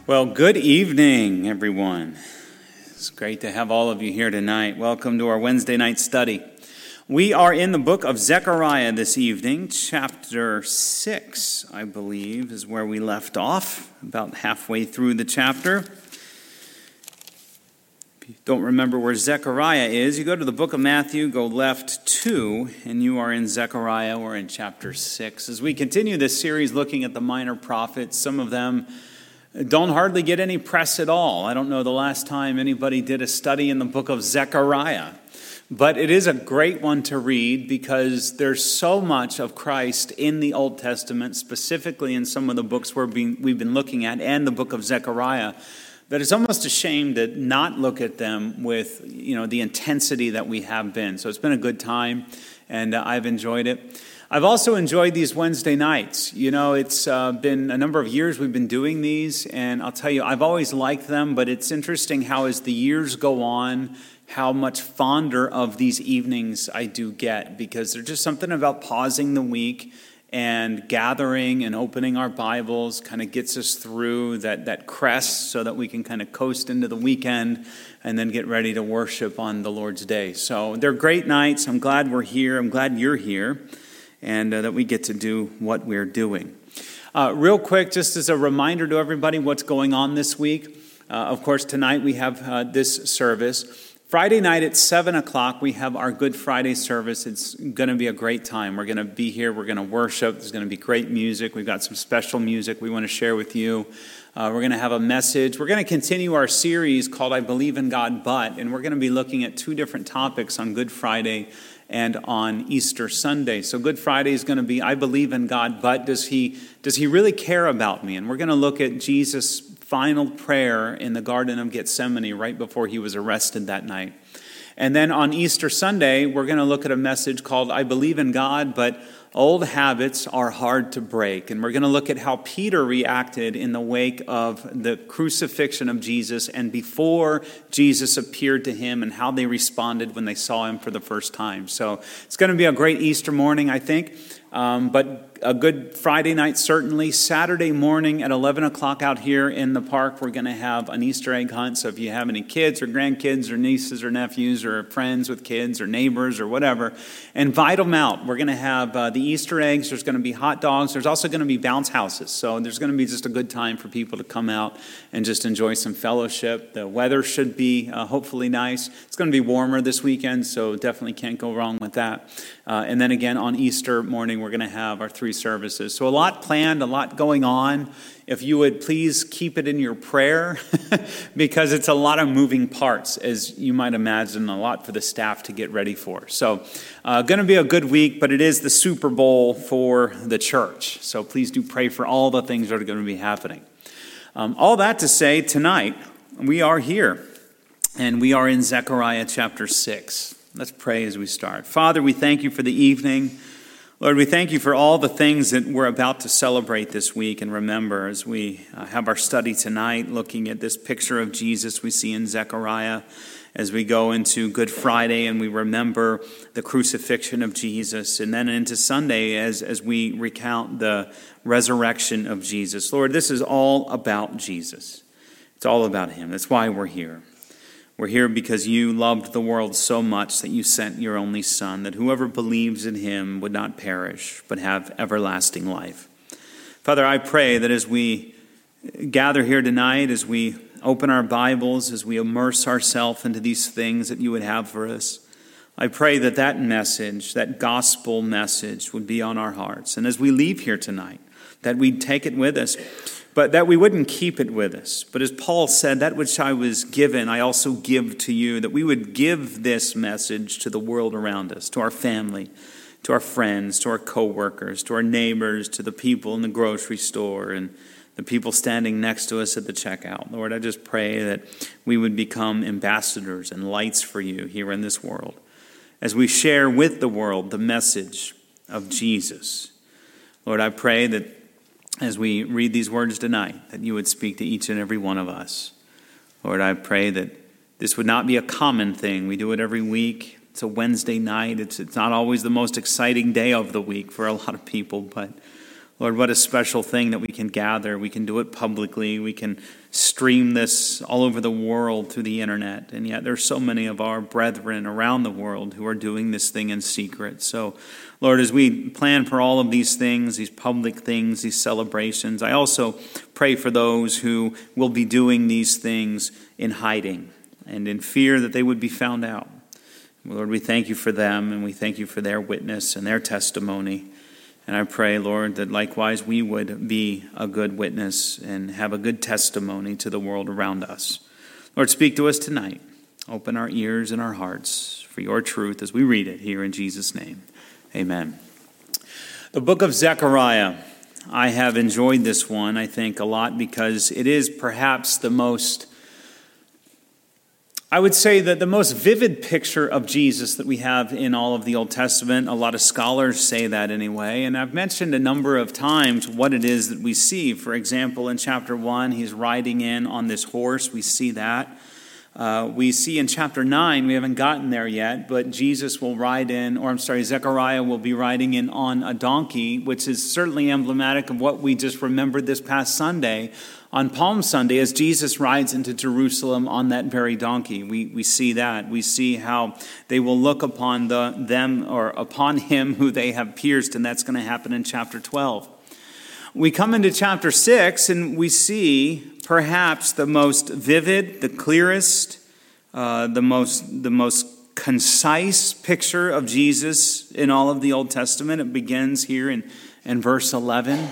Well, good evening, everyone. It's great to have all of you here tonight. Welcome to our Wednesday night study. We are in the book of Zechariah this evening. Chapter 6, I believe, is where we left off, about halfway through the chapter. If you don't remember where Zechariah is, you go to the book of Matthew, go left 2, and you are in Zechariah. We're in chapter 6. As we continue this series looking at the minor prophets, some of them don't hardly get any press at all. I don't know the last time anybody did a study in the book of Zechariah. But it is a great one to read because there's so much of Christ in the Old Testament, specifically in some of the books we've been looking at and the book of Zechariah, that it's almost a shame to not look at them with the intensity that we have been. So it's been a good time, and I've enjoyed it. I've also enjoyed these Wednesday nights. It's been a number of years we've been doing these, and I'll tell you, I've always liked them, but it's interesting how as the years go on, how much fonder of these evenings I do get, because there's just something about pausing the week and gathering and opening our Bibles kind of gets us through that crest so that we can kind of coast into the weekend and then get ready to worship on the Lord's Day. So they're great nights. I'm glad we're here. I'm glad you're here. And that we get to do what we're doing. Real quick, just as a reminder to everybody what's going on this week. Of course, tonight we have this service. Friday night at 7 o'clock, we have our Good Friday service. It's going to be a great time. We're going to be here. We're going to worship. There's going to be great music. We've got some special music we want to share with you. We're going to have a message. We're going to continue our series called I Believe in God But, and we're going to be looking at two different topics on Good Friday and on Easter Sunday. So Good Friday is going to be, I believe in God, but does he really care about me? And we're going to look at Jesus' final prayer in the Garden of Gethsemane right before he was arrested that night. And then on Easter Sunday, we're going to look at a message called I Believe in God, but old habits are hard to break. And we're going to look at how Peter reacted in the wake of the crucifixion of Jesus and before Jesus appeared to him and how they responded when they saw him for the first time. So it's going to be a great Easter morning, I think. But a good Friday night, certainly. Saturday morning at 11 o'clock out here in the park, we're going to have an Easter egg hunt. So if you have any kids or grandkids or nieces or nephews or friends with kids or neighbors or whatever, invite them out. We're going to have the Easter eggs. There's going to be hot dogs. There's also going to be bounce houses. So there's going to be just a good time for people to come out and just enjoy some fellowship. The weather should be hopefully nice. It's going to be warmer this weekend, so definitely can't go wrong with that. And then again, on Easter morning, we're going to have our 3 services. So a lot planned, a lot going on. If you would please keep it in your prayer, because it's a lot of moving parts, as you might imagine, a lot for the staff to get ready for. So going to be a good week, but it is the Super Bowl for the church. So please do pray for all the things that are going to be happening. All that to say, tonight we are here, and we are in Zechariah chapter 6. Let's pray as we start. Father, we thank you for the evening. Lord, we thank you for all the things that we're about to celebrate this week and remember as we have our study tonight, looking at this picture of Jesus we see in Zechariah as we go into Good Friday and we remember the crucifixion of Jesus, and then into Sunday as we recount the resurrection of Jesus. Lord, this is all about Jesus. It's all about him. That's why we're here. We're here because you loved the world so much that you sent your only Son, that whoever believes in him would not perish, but have everlasting life. Father, I pray that as we gather here tonight, as we open our Bibles, as we immerse ourselves into these things that you would have for us, I pray that that message, that gospel message, would be on our hearts. And as we leave here tonight, that we'd take it with us, but that we wouldn't keep it with us. But as Paul said, that which I was given, I also give to you, that we would give this message to the world around us, to our family, to our friends, to our co-workers, to our neighbors, to the people in the grocery store, and the people standing next to us at the checkout. Lord, I just pray that we would become ambassadors and lights for you here in this world, as we share with the world the message of Jesus. Lord, I pray that as we read these words tonight, that you would speak to each and every one of us. Lord, I pray that this would not be a common thing. We do it every week. It's a Wednesday night. It's not always the most exciting day of the week for a lot of people, but Lord, what a special thing that we can gather. We can do it publicly. We can stream this all over the world through the internet. And yet there's so many of our brethren around the world who are doing this thing in secret. So, Lord, as we plan for all of these things, these public things, these celebrations, I also pray for those who will be doing these things in hiding and in fear that they would be found out. Lord, we thank you for them, and we thank you for their witness and their testimony. And I pray, Lord, that likewise we would be a good witness and have a good testimony to the world around us. Lord, speak to us tonight. Open our ears and our hearts for your truth as we read it here in Jesus' name. Amen. The book of Zechariah. I have enjoyed this one, I think, a lot because it is perhaps the most, I would say that the most vivid picture of Jesus that we have in all of the Old Testament. A lot of scholars say that anyway. And I've mentioned a number of times what it is that we see. For example, in chapter 1, he's riding in on this horse. We see that. We see in chapter 9, we haven't gotten there yet, but Jesus will ride in, Zechariah will be riding in on a donkey, which is certainly emblematic of what we just remembered this past Sunday, on Palm Sunday, as Jesus rides into Jerusalem on that very donkey. We see that. We see how they will look upon upon him who they have pierced, and that's going to happen in chapter 12. We come into chapter 6, and we see perhaps the most vivid, the clearest, the most concise picture of Jesus in all of the Old Testament. It begins here in verse 11.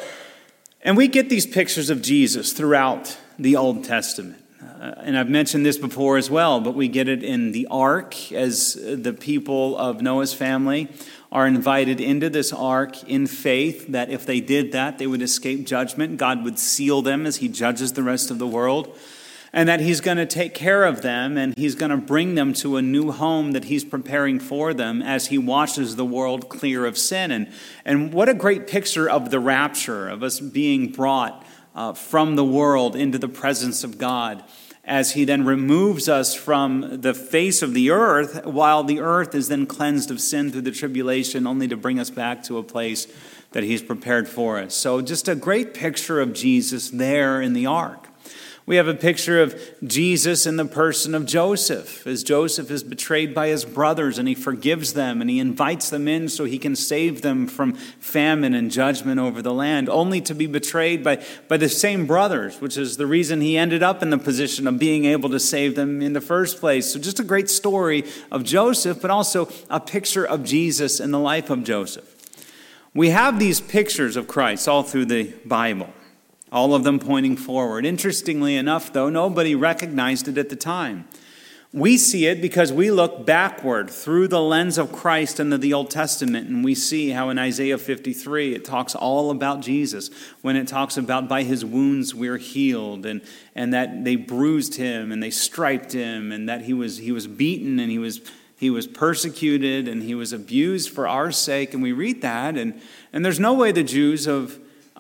And we get these pictures of Jesus throughout the Old Testament. And I've mentioned this before as well, but we get it in the ark as the people of Noah's family are invited into this ark in faith that if they did that, they would escape judgment. God would seal them as he judges the rest of the world, and that he's going to take care of them, and he's going to bring them to a new home that he's preparing for them as he washes the world clear of sin. And what a great picture of the rapture, of us being brought from the world into the presence of God, as he then removes us from the face of the earth, while the earth is then cleansed of sin through the tribulation, only to bring us back to a place that he's prepared for us. So just a great picture of Jesus there in the ark. We have a picture of Jesus in the person of Joseph, as Joseph is betrayed by his brothers, and he forgives them, and he invites them in so he can save them from famine and judgment over the land, only to be betrayed by the same brothers, which is the reason he ended up in the position of being able to save them in the first place. So just a great story of Joseph, but also a picture of Jesus in the life of Joseph. We have these pictures of Christ all through the Bible, all of them pointing forward. Interestingly enough, though, nobody recognized it at the time. We see it because we look backward through the lens of Christ into the Old Testament, and we see how in Isaiah 53 it talks all about Jesus, when it talks about by his wounds we're healed, and that they bruised him and they striped him, and that he was beaten and he was persecuted and he was abused for our sake. And we read that, and there's no way the Jews of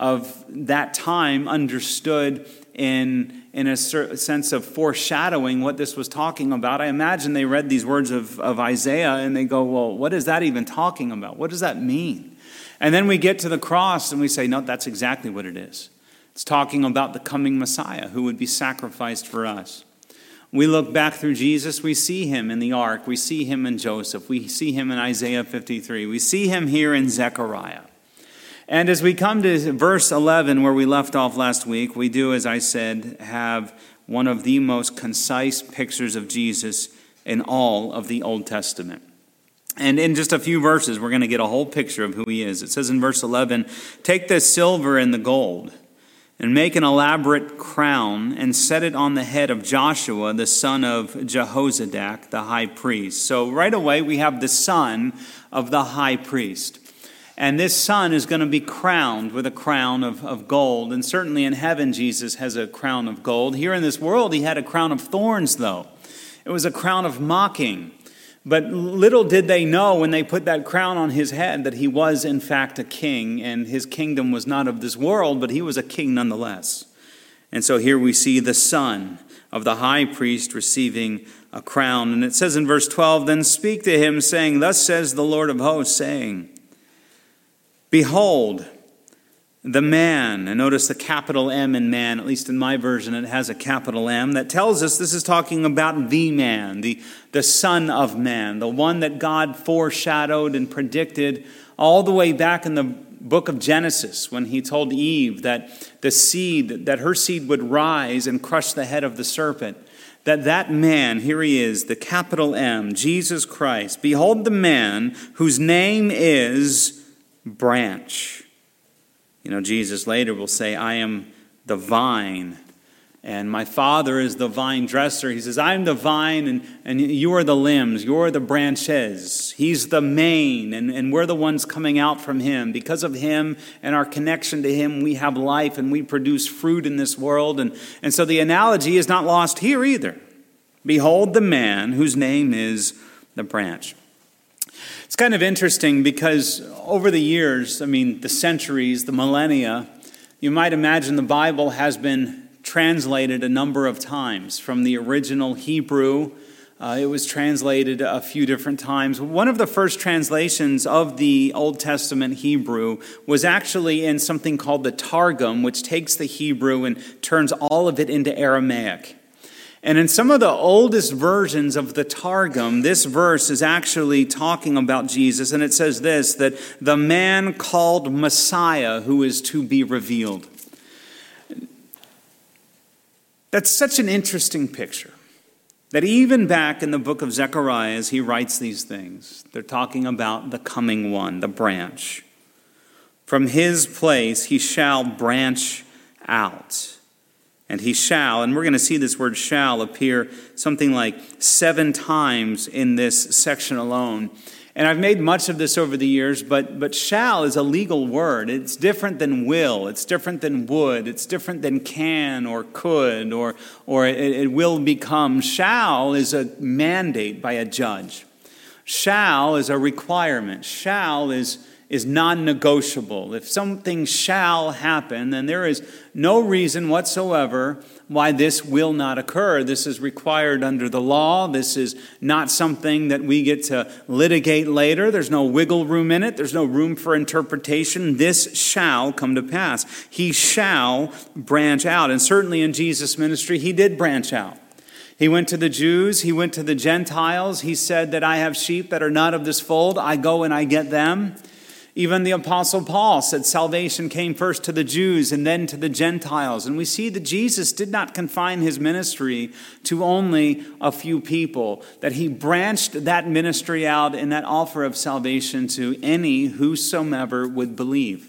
that time understood in a sense of foreshadowing what this was talking about. I imagine they read these words of Isaiah and they go, well, what is that even talking about? What does that mean? And then we get to the cross and we say, no, that's exactly what it is. It's talking about the coming Messiah who would be sacrificed for us. We look back through Jesus, we see him in the ark, we see him in Joseph, we see him in Isaiah 53, we see him here in Zechariah. And as we come to verse 11, where we left off last week, we do, as I said, have one of the most concise pictures of Jesus in all of the Old Testament. And in just a few verses, we're going to get a whole picture of who he is. It says in verse 11, "Take the silver and the gold, and make an elaborate crown, and set it on the head of Joshua, the son of Jehozadak, the high priest." So right away, we have the son of the high priest. And this son is going to be crowned with a crown of gold. And certainly in heaven, Jesus has a crown of gold. Here in this world, he had a crown of thorns, though. It was a crown of mocking. But little did they know when they put that crown on his head that he was, in fact, a king. And his kingdom was not of this world, but he was a king nonetheless. And so here we see the son of the high priest receiving a crown. And it says in verse 12, "Then speak to him, saying, Thus says the Lord of hosts, saying, Behold, the man, and notice the capital M in man, at least in my version it has a capital M, that tells us this is talking about the man, the Son of Man, the one that God foreshadowed and predicted all the way back in the book of Genesis when he told Eve that that her seed would rise and crush the head of the serpent. That man, here he is, the capital M, Jesus Christ. Behold the man whose name is Branch. You know, Jesus later will say, I am the vine, and my Father is the vine dresser. He says, I am the vine, and you are the limbs, you are the branches. He's the main, and we're the ones coming out from him. Because of him and our connection to him, we have life, and we produce fruit in this world. And so the analogy is not lost here either. Behold the man whose name is the branch. It's kind of interesting because over the years, the centuries, the millennia, you might imagine the Bible has been translated a number of times. From the original Hebrew, it was translated a few different times. One of the first translations of the Old Testament Hebrew was actually in something called the Targum, which takes the Hebrew and turns all of it into Aramaic. And in some of the oldest versions of the Targum, this verse is actually talking about Jesus, and it says this, that the man called Messiah who is to be revealed. That's such an interesting picture, that even back in the book of Zechariah, as he writes these things, they're talking about the coming one, the branch. From his place he shall branch out. And he shall, and we're going to see this word shall appear something like 7 times in this section alone. And I've made much of this over the years, but shall is a legal word. It's different than will. It's different than would. It's different than can or could or it will become. Shall is a mandate by a judge. Shall is a requirement. Shall is non-negotiable. If something shall happen, then there is no reason whatsoever why this will not occur. This is required under the law. This is not something that we get to litigate later. There's no wiggle room in it. There's no room for interpretation. This shall come to pass. He shall branch out. And certainly in Jesus' ministry, he did branch out. He went to the Jews. He went to the Gentiles. He said that I have sheep that are not of this fold. I go and I get them. Even the Apostle Paul said salvation came first to the Jews and then to the Gentiles. And we see that Jesus did not confine his ministry to only a few people, that he branched that ministry out in that offer of salvation to any whosoever would believe.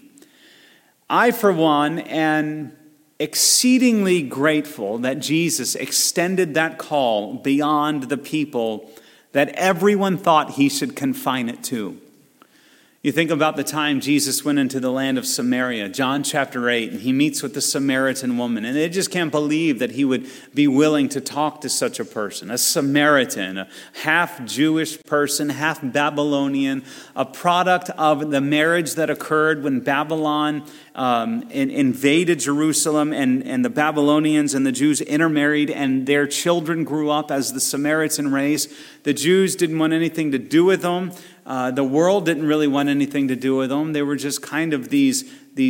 I, for one, am exceedingly grateful that Jesus extended that call beyond the people that everyone thought he should confine it to. You think about the time Jesus went into the land of Samaria, John chapter 8, and he meets with the Samaritan woman. And they just can't believe that he would be willing to talk to such a person, a Samaritan, a half-Jewish person, half-Babylonian, a product of the marriage that occurred when Babylon invaded Jerusalem, and the Babylonians and the Jews intermarried, and their children grew up as the Samaritan race. The Jews didn't want anything to do with them. The world didn't really want anything to do with them. They were just kind of these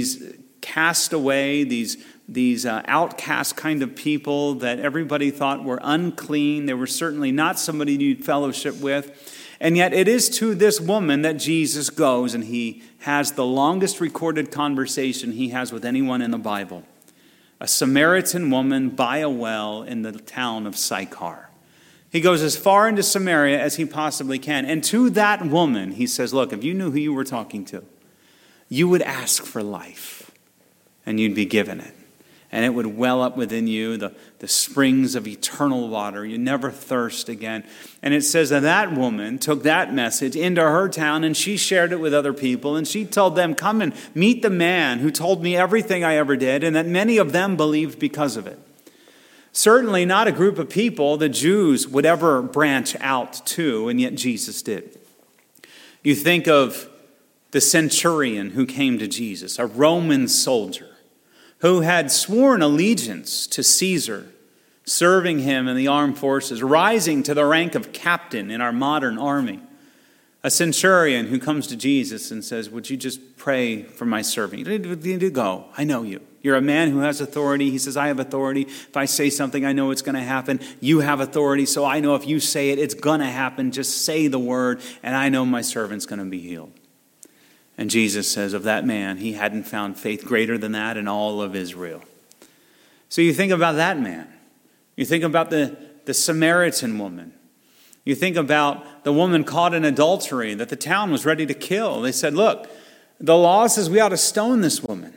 castaway, these outcast kind of people that everybody thought were unclean. They were certainly not somebody you'd fellowship with. And yet it is to this woman that Jesus goes, and he has the longest recorded conversation he has with anyone in the Bible. A Samaritan woman by a well in the town of Sychar. He goes as far into Samaria as he possibly can. And to that woman, he says, look, if you knew who you were talking to, you would ask for life, and you'd be given it. And it would well up within you, the springs of eternal water. You never thirst again. And it says that woman took that message into her town, and she shared it with other people. And she told them, come and meet the man who told me everything I ever did, and that many of them believed because of it. Certainly not a group of people the Jews would ever branch out to, and yet Jesus did. You think of the centurion who came to Jesus, a Roman soldier, who had sworn allegiance to Caesar, serving him in the armed forces, rising to the rank of captain in our modern army. A centurion who comes to Jesus and says, would you just pray for my servant? You need to go. I know you. You're a man who has authority. He says, I have authority. If I say something, I know it's going to happen. You have authority, so I know if you say it, it's going to happen. Just say the word, and I know my servant's going to be healed. And Jesus says of that man, he hadn't found faith greater than that in all of Israel. So you think about that man. You think about the Samaritan woman. You think about the woman caught in adultery that the town was ready to kill. They said, look, the law says we ought to stone this woman.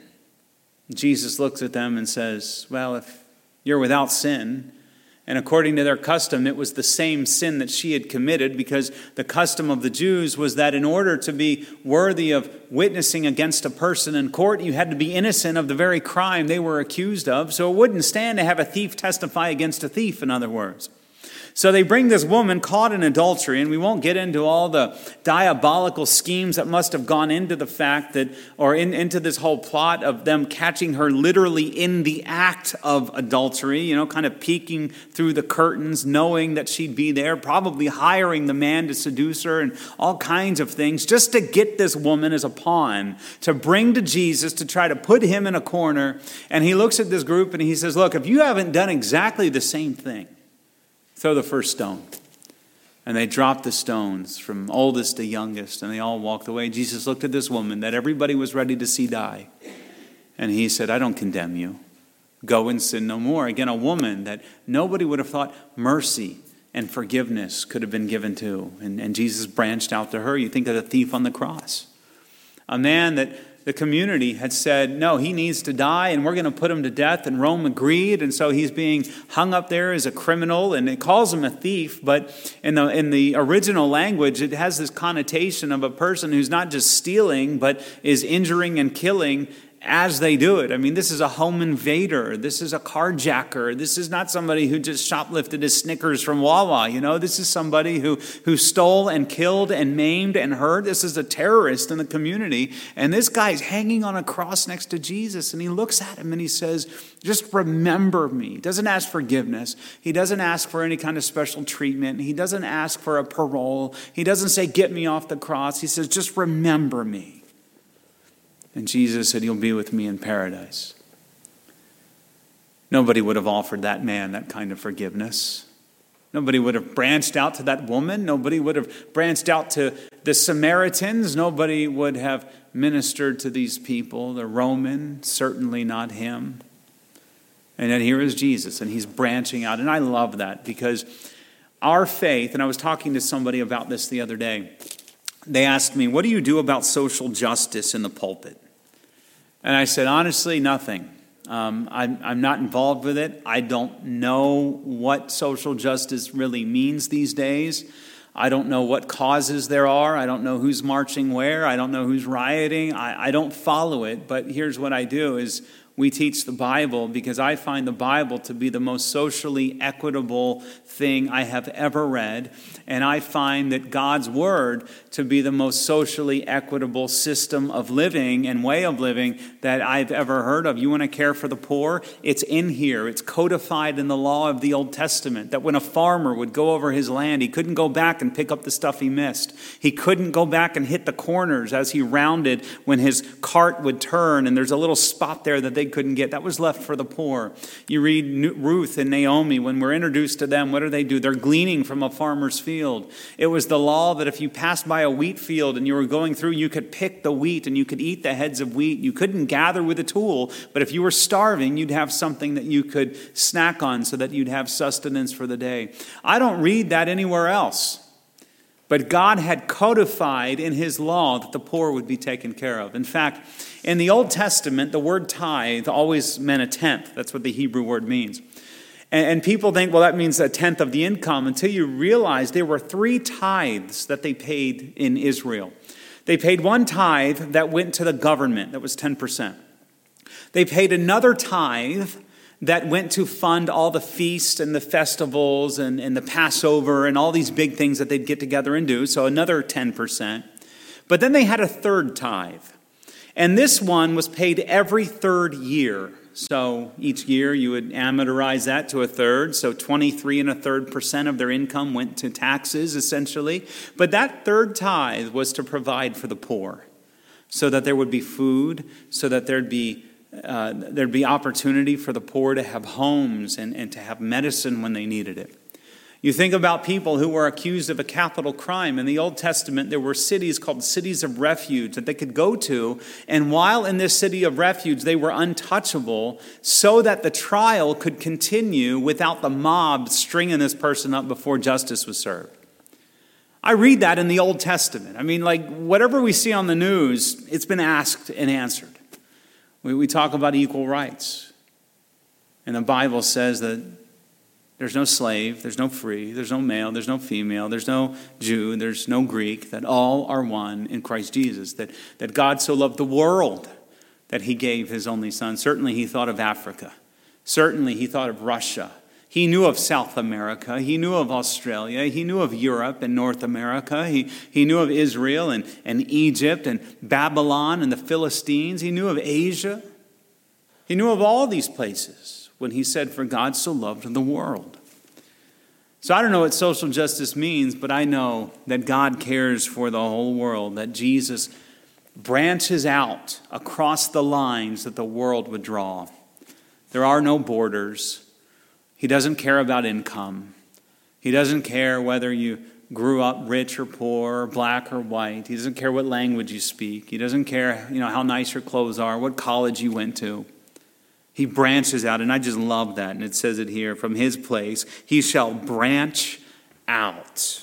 Jesus looks at them and says, well, if you're without sin, and according to their custom, it was the same sin that she had committed, because the custom of the Jews was that in order to be worthy of witnessing against a person in court, you had to be innocent of the very crime they were accused of. So it wouldn't stand to have a thief testify against a thief, in other words. So they bring this woman caught in adultery, and we won't get into all the diabolical schemes that must have gone into the fact that, or into this whole plot of them catching her literally in the act of adultery, kind of peeking through the curtains, knowing that she'd be there, probably hiring the man to seduce her and all kinds of things, just to get this woman as a pawn, to bring to Jesus, to try to put him in a corner. And he looks at this group and he says, look, if you haven't done exactly the same thing, throw the first stone. And they dropped the stones from oldest to youngest, and they all walked away. Jesus looked at this woman that everybody was ready to see die. And he said, I don't condemn you. Go and sin no more. Again, a woman that nobody would have thought mercy and forgiveness could have been given to. And Jesus branched out to her. You think of the thief on the cross. A man that the community had said, no, he needs to die and we're going to put him to death. And Rome agreed. And so he's being hung up there as a criminal, and it calls him a thief. But in the original language, it has this connotation of a person who's not just stealing, but is injuring and killing as they do it. I mean, this is a home invader. This is a carjacker. This is not somebody who just shoplifted his Snickers from Wawa. This is somebody who stole and killed and maimed and hurt. This is a terrorist in the community. And this guy's hanging on a cross next to Jesus. And he looks at him and he says, just remember me. He doesn't ask forgiveness. He doesn't ask for any kind of special treatment. He doesn't ask for a parole. He doesn't say, get me off the cross. He says, just remember me. And Jesus said, you'll be with me in paradise. Nobody would have offered that man that kind of forgiveness. Nobody would have branched out to that woman. Nobody would have branched out to the Samaritans. Nobody would have ministered to these people. The Roman, certainly not him. And yet here is Jesus, and he's branching out. And I love that, because our faith, and I was talking to somebody about this the other day. They asked me, what do you do about social justice in the pulpit? And I said, honestly, nothing. I'm not involved with it. I don't know what social justice really means these days. I don't know what causes there are. I don't know who's marching where. I don't know who's rioting. I don't follow it. But here's what I do is we teach the Bible, because I find the Bible to be the most socially equitable thing I have ever read. And I find that God's Word to be the most socially equitable system of living and way of living that I've ever heard of. You want to care for the poor? It's in here. It's codified in the law of the Old Testament, that when a farmer would go over his land, he couldn't go back and pick up the stuff he missed. He couldn't go back and hit the corners as he rounded when his cart would turn, and there's a little spot there that they couldn't get. That was left for the poor. You read Ruth and Naomi, when we're introduced to them, what do? They're gleaning from a farmer's field. It was the law that if you passed by a wheat field and you were going through, you could pick the wheat and you could eat the heads of wheat. You couldn't gather with a tool, but if you were starving, you'd have something that you could snack on so that you'd have sustenance for the day. I don't read that anywhere else. But God had codified in his law that the poor would be taken care of. In fact, in the Old Testament, the word tithe always meant a tenth. That's what the Hebrew word means. And people think, well, that means a tenth of the income, until you realize there were 3 tithes that they paid in Israel. They paid one tithe that went to the government, that was 10%. They paid another tithe that went to fund all the feasts and the festivals and the Passover and all these big things that they'd get together and do, so another 10%. But then they had a third tithe, and this one was paid every 3rd year. So each year you would amortize that to a third. So 23.33% of their income went to taxes, essentially. But that third tithe was to provide for the poor, so that there would be food, so that there'd be opportunity for the poor to have homes and to have medicine when they needed it. You think about people who were accused of a capital crime. In the Old Testament, there were cities called cities of refuge that they could go to. And while in this city of refuge, they were untouchable so that the trial could continue without the mob stringing this person up before justice was served. I read that in the Old Testament. I mean, like, whatever we see on the news, it's been asked and answered. We talk about equal rights. And the Bible says that there's no slave, there's no free, there's no male, there's no female, there's no Jew, there's no Greek, that all are one in Christ Jesus. That God so loved the world that he gave his only son. Certainly he thought of Africa. Certainly he thought of Russia. He knew of South America. He knew of Australia. He knew of Europe and North America. He knew of Israel and Egypt and Babylon and the Philistines. He knew of Asia. He knew of all these places when he said, "For God so loved the world." So I don't know what social justice means, but I know that God cares for the whole world, that Jesus branches out across the lines that the world would draw. There are no borders. He doesn't care about income. He doesn't care whether you grew up rich or poor, black or white. He doesn't care what language you speak. He doesn't care, how nice your clothes are, what college you went to. He branches out, and I just love that. And it says it here, from his place, he shall branch out.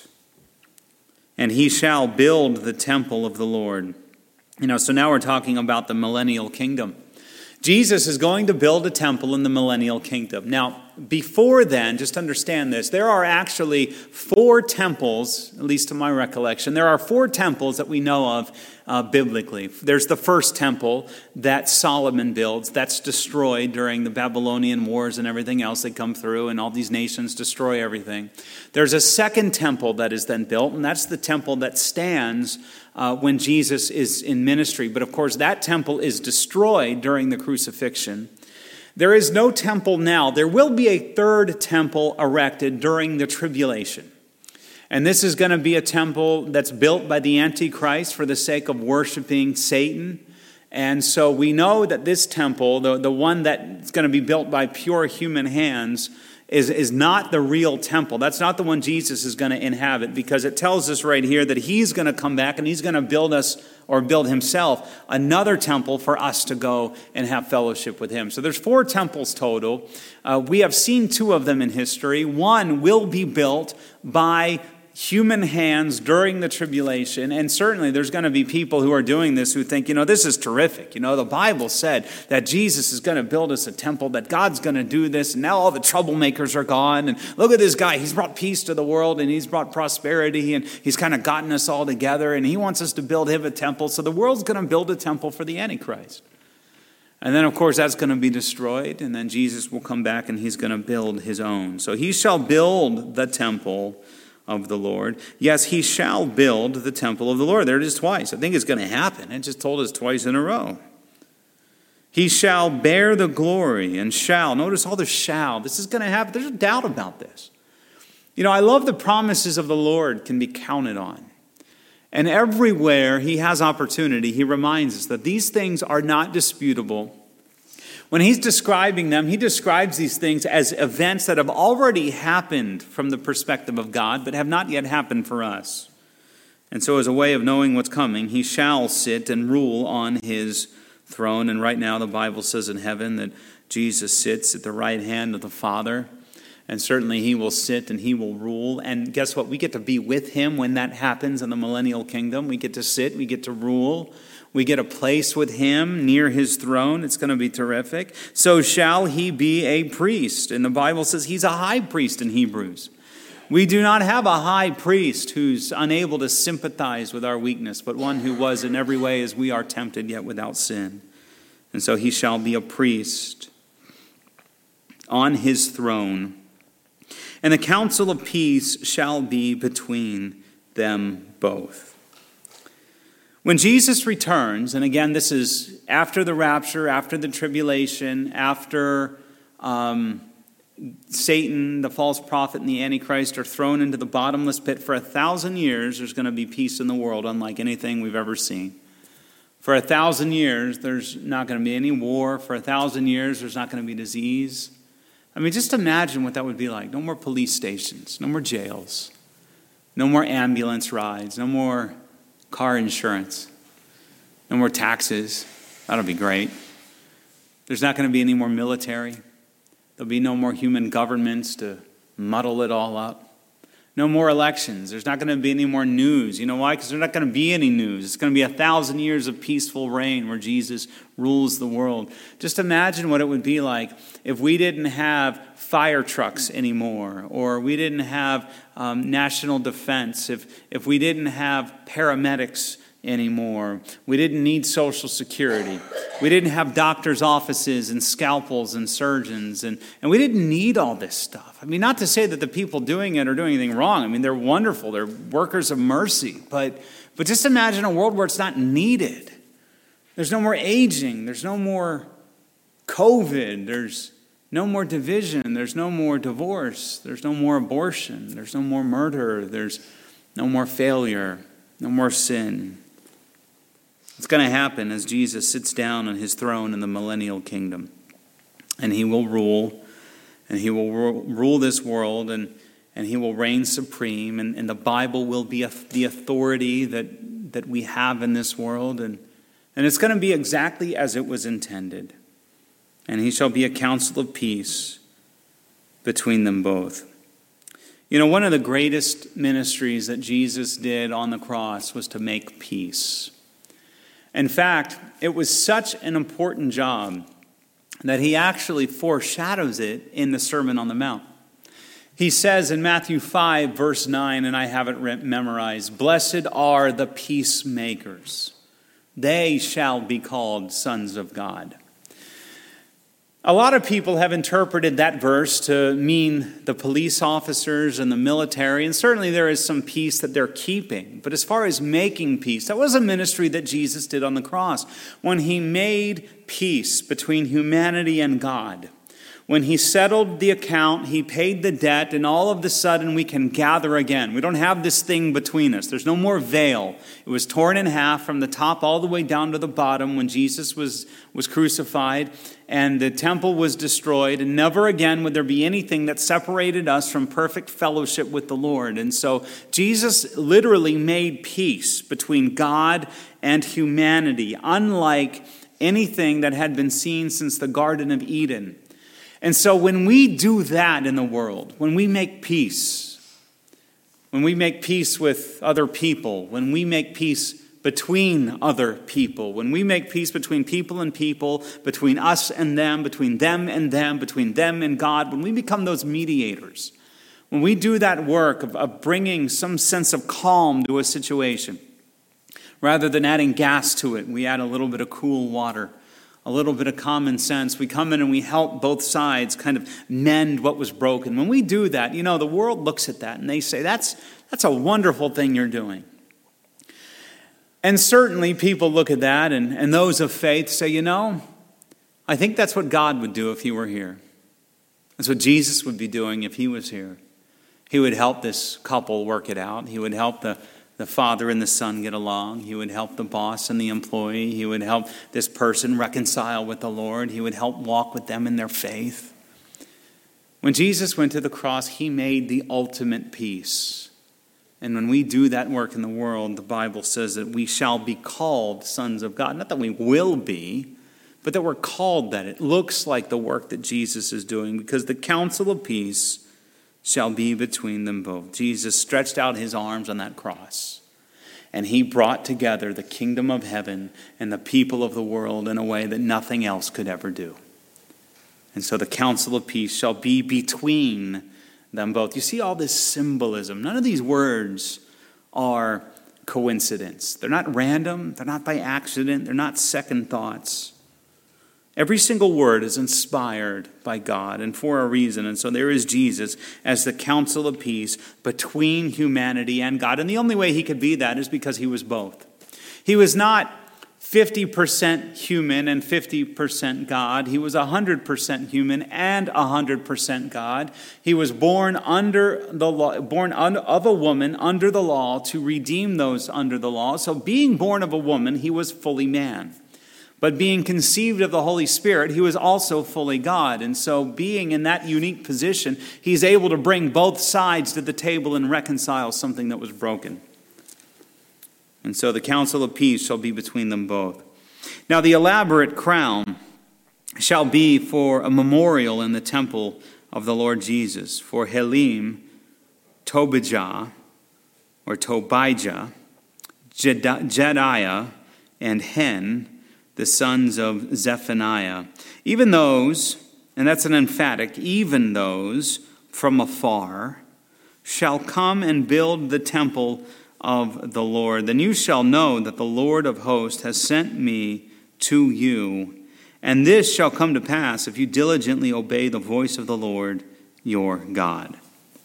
And he shall build the temple of the Lord. So now we're talking about the millennial kingdom. Jesus is going to build a temple in the millennial kingdom. Now, before then, just understand this, there are actually 4 temples, at least to my recollection. There are 4 temples that we know of biblically. There's the first temple that Solomon builds. That's destroyed during the Babylonian wars and everything else. They come through and all these nations destroy everything. There's a second temple that is then built, and that's the temple that stands when Jesus is in ministry. But of course, that temple is destroyed during the crucifixion. There is no temple now. There will be a third temple erected during the tribulation. And this is going to be a temple that's built by the Antichrist for the sake of worshiping Satan. And so we know that this temple, the one that's going to be built by pure human hands, is not the real temple. That's not the one Jesus is going to inhabit, because it tells us right here that he's going to come back and he's going to build us, or build himself, another temple for us to go and have fellowship with him. So there's 4 temples total. We have seen 2 of them in history. One will be built by human hands during the tribulation. And certainly there's going to be people who are doing this who think, this is terrific. The Bible said that Jesus is going to build us a temple, that God's going to do this. And now all the troublemakers are gone. And look at this guy. He's brought peace to the world and he's brought prosperity and he's kind of gotten us all together. And he wants us to build him a temple. So the world's going to build a temple for the Antichrist. And then, of course, that's going to be destroyed. And then Jesus will come back and he's going to build his own. So he shall build the temple of the Lord. Yes, he shall build the temple of the Lord. There it is twice. I think it's going to happen. It just told us twice in a row. He shall bear the glory and shall. Notice all the shall. This is going to happen. There's no doubt about this. I love the promises of the Lord can be counted on. And everywhere he has opportunity, he reminds us that these things are not disputable. When he's describing them, he describes these things as events that have already happened from the perspective of God, but have not yet happened for us. And so as a way of knowing what's coming, he shall sit and rule on his throne. And right now the Bible says in heaven that Jesus sits at the right hand of the Father. And certainly he will sit and he will rule. And guess what? We get to be with him when that happens in the millennial kingdom. We get to sit, we get to rule. We get a place with him near his throne. It's going to be terrific. So shall he be a priest. And the Bible says he's a high priest in Hebrews. We do not have a high priest who's unable to sympathize with our weakness, but one who was in every way as we are tempted, yet without sin. And so he shall be a priest on his throne. And the counsel of peace shall be between them both. When Jesus returns, and again, this is after the rapture, after the tribulation, after Satan, the false prophet, and the Antichrist are thrown into the bottomless pit for 1,000 years, there's going to be peace in the world, unlike anything we've ever seen. For 1,000 years, there's not going to be any war. For 1,000 years, there's not going to be disease. I mean, just imagine what that would be like. No more police stations, no more jails, no more ambulance rides, no more car insurance, no more taxes. That'll be great. There's not going to be any more military. There'll be no more human governments to muddle it all up. No more elections. There's not going to be any more news. You know why? Because there's not going to be any news. It's going to be 1,000 years of peaceful reign where Jesus rules the world. Just imagine what it would be like if we didn't have fire trucks anymore, or we didn't have national defense, if we didn't have paramedics anymore. We didn't need Social Security. We didn't have doctors' offices and scalpels and surgeons. And we didn't need all this stuff. I mean, not to say that the people doing it are doing anything wrong. I mean, they're wonderful. They're workers of mercy. But just imagine a world where it's not needed. There's no more aging. There's no more COVID. There's no more division. There's no more divorce. There's no more abortion. There's no more murder. There's no more failure. No more sin. It's going to happen as Jesus sits down on his throne in the millennial kingdom. And he will rule. And he will rule this world. And he will reign supreme. And the Bible will be the authority that we have in this world. And it's going to be exactly as it was intended. And he shall be a counsel of peace between them both. You know, one of the greatest ministries that Jesus did on the cross was to make peace. In fact, it was such an important job that he actually foreshadows it in the Sermon on the Mount. He says in Matthew 5, verse 9, and I have it memorized, "Blessed are the peacemakers. They shall be called sons of God." A lot of people have interpreted that verse to mean the police officers and the military, and certainly there is some peace that they're keeping. But as far as making peace, that was a ministry that Jesus did on the cross when he made peace between humanity and God. When he settled the account, he paid the debt, and all of a sudden we can gather again. We don't have this thing between us. There's no more veil. It was torn in half from the top all the way down to the bottom when Jesus was crucified, and the temple was destroyed, and never again would there be anything that separated us from perfect fellowship with the Lord. And so Jesus literally made peace between God and humanity, unlike anything that had been seen since the Garden of Eden. And so when we do that in the world, when we make peace with other people, when we make peace between other people, when we make peace between people and people, between us and them, between them and them, between them and God, when we become those mediators, when we do that work of bringing some sense of calm to a situation, rather than adding gas to it, we add a little bit of cool water, a little bit of common sense. We come in and we help both sides kind of mend what was broken. When we do that, you know, the world looks at that and they say, that's a wonderful thing you're doing. And certainly people look at that and those of faith say, you know, I think that's what God would do if he were here. That's what Jesus would be doing if he was here. He would help this couple work it out. He would help the father and the son get along. He would help the boss and the employee. He would help this person reconcile with the Lord. He would help walk with them in their faith. When Jesus went to the cross, he made the ultimate peace. And when we do that work in the world, the Bible says that we shall be called sons of God. Not that we will be, but that we're called that. It looks like the work that Jesus is doing, because the counsel of peace shall be between them both. Jesus stretched out his arms on that cross, and he brought together the kingdom of heaven and the people of the world in a way that nothing else could ever do. And so the counsel of peace shall be between them both. You see all this symbolism. None of these words are coincidence. They're not random. They're not by accident. They're not second thoughts. Every single word is inspired by God and for a reason. And so there is Jesus as the counsel of peace between humanity and God. And the only way he could be that is because he was both. He was not 50% human and 50% God. He was 100% human and 100% God. He was born under the law, of a woman under the law to redeem those under the law. So being born of a woman, he was fully man. But being conceived of the Holy Spirit, he was also fully God. And so being in that unique position, he's able to bring both sides to the table and reconcile something that was broken. And so the counsel of peace shall be between them both. Now the elaborate crown shall be for a memorial in the temple of the Lord Jesus, for Helim, Tobijah, or Tobijah, Jediah, and Hen, the sons of Zephaniah. Even those, and that's an emphatic, even those from afar shall come and build the temple of the Lord. Then you shall know that the Lord of hosts has sent me to you. And this shall come to pass if you diligently obey the voice of the Lord your God.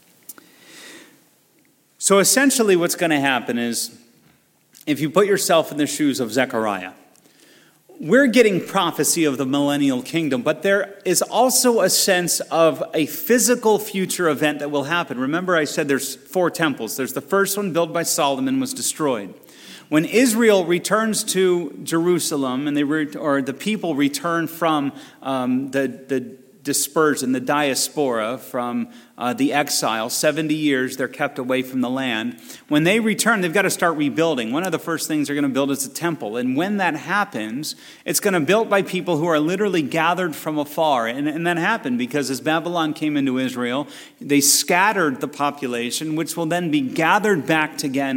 So essentially what's going to happen is, if you put yourself in the shoes of Zechariah, we're getting prophecy of the millennial kingdom, but there is also a sense of a physical future event that will happen. Remember, I said there's 4 temples. There's the first one built by Solomon, was destroyed. When Israel returns to Jerusalem, and the people return from the dispersion, the diaspora, from the exile, 70 years they're kept away from the land. When they return, they've got to start rebuilding. One of the first things they're going to build is a temple. And when that happens, it's going to be built by people who are literally gathered from afar. And that happened because as Babylon came into Israel, they scattered the population, which will then be gathered back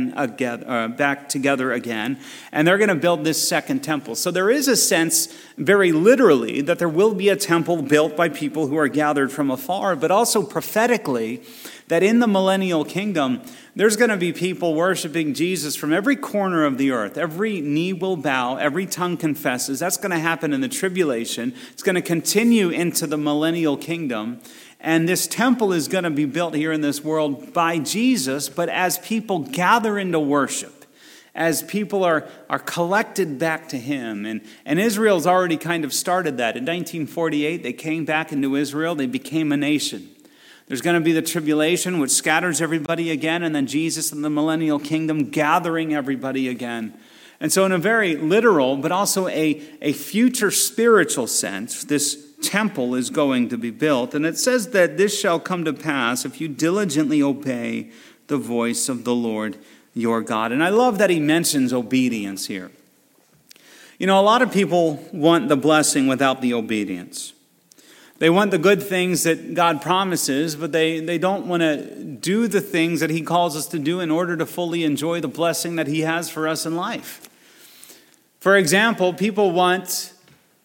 together again. And they're going to build this second temple. So there is a sense, very literally, that there will be a temple built by people who are gathered from afar, but also prophetically, that in the millennial kingdom, there's going to be people worshiping Jesus from every corner of the earth. Every knee will bow, every tongue confesses. That's going to happen in the tribulation. It's going to continue into the millennial kingdom. And this temple is going to be built here in this world by Jesus, but as people gather into worship, as people are collected back to him. And Israel's already kind of started that. In 1948, they came back into Israel. They became a nation. There's going to be the tribulation, which scatters everybody again, and then Jesus in the millennial kingdom gathering everybody again. And so in a very literal, but also a future spiritual sense, this temple is going to be built. And it says that this shall come to pass if you diligently obey the voice of the Lord your God. And I love that he mentions obedience here. You know, a lot of people want the blessing without the obedience. They want the good things that God promises, but they don't want to do the things that he calls us to do in order to fully enjoy the blessing that he has for us in life. For example, people want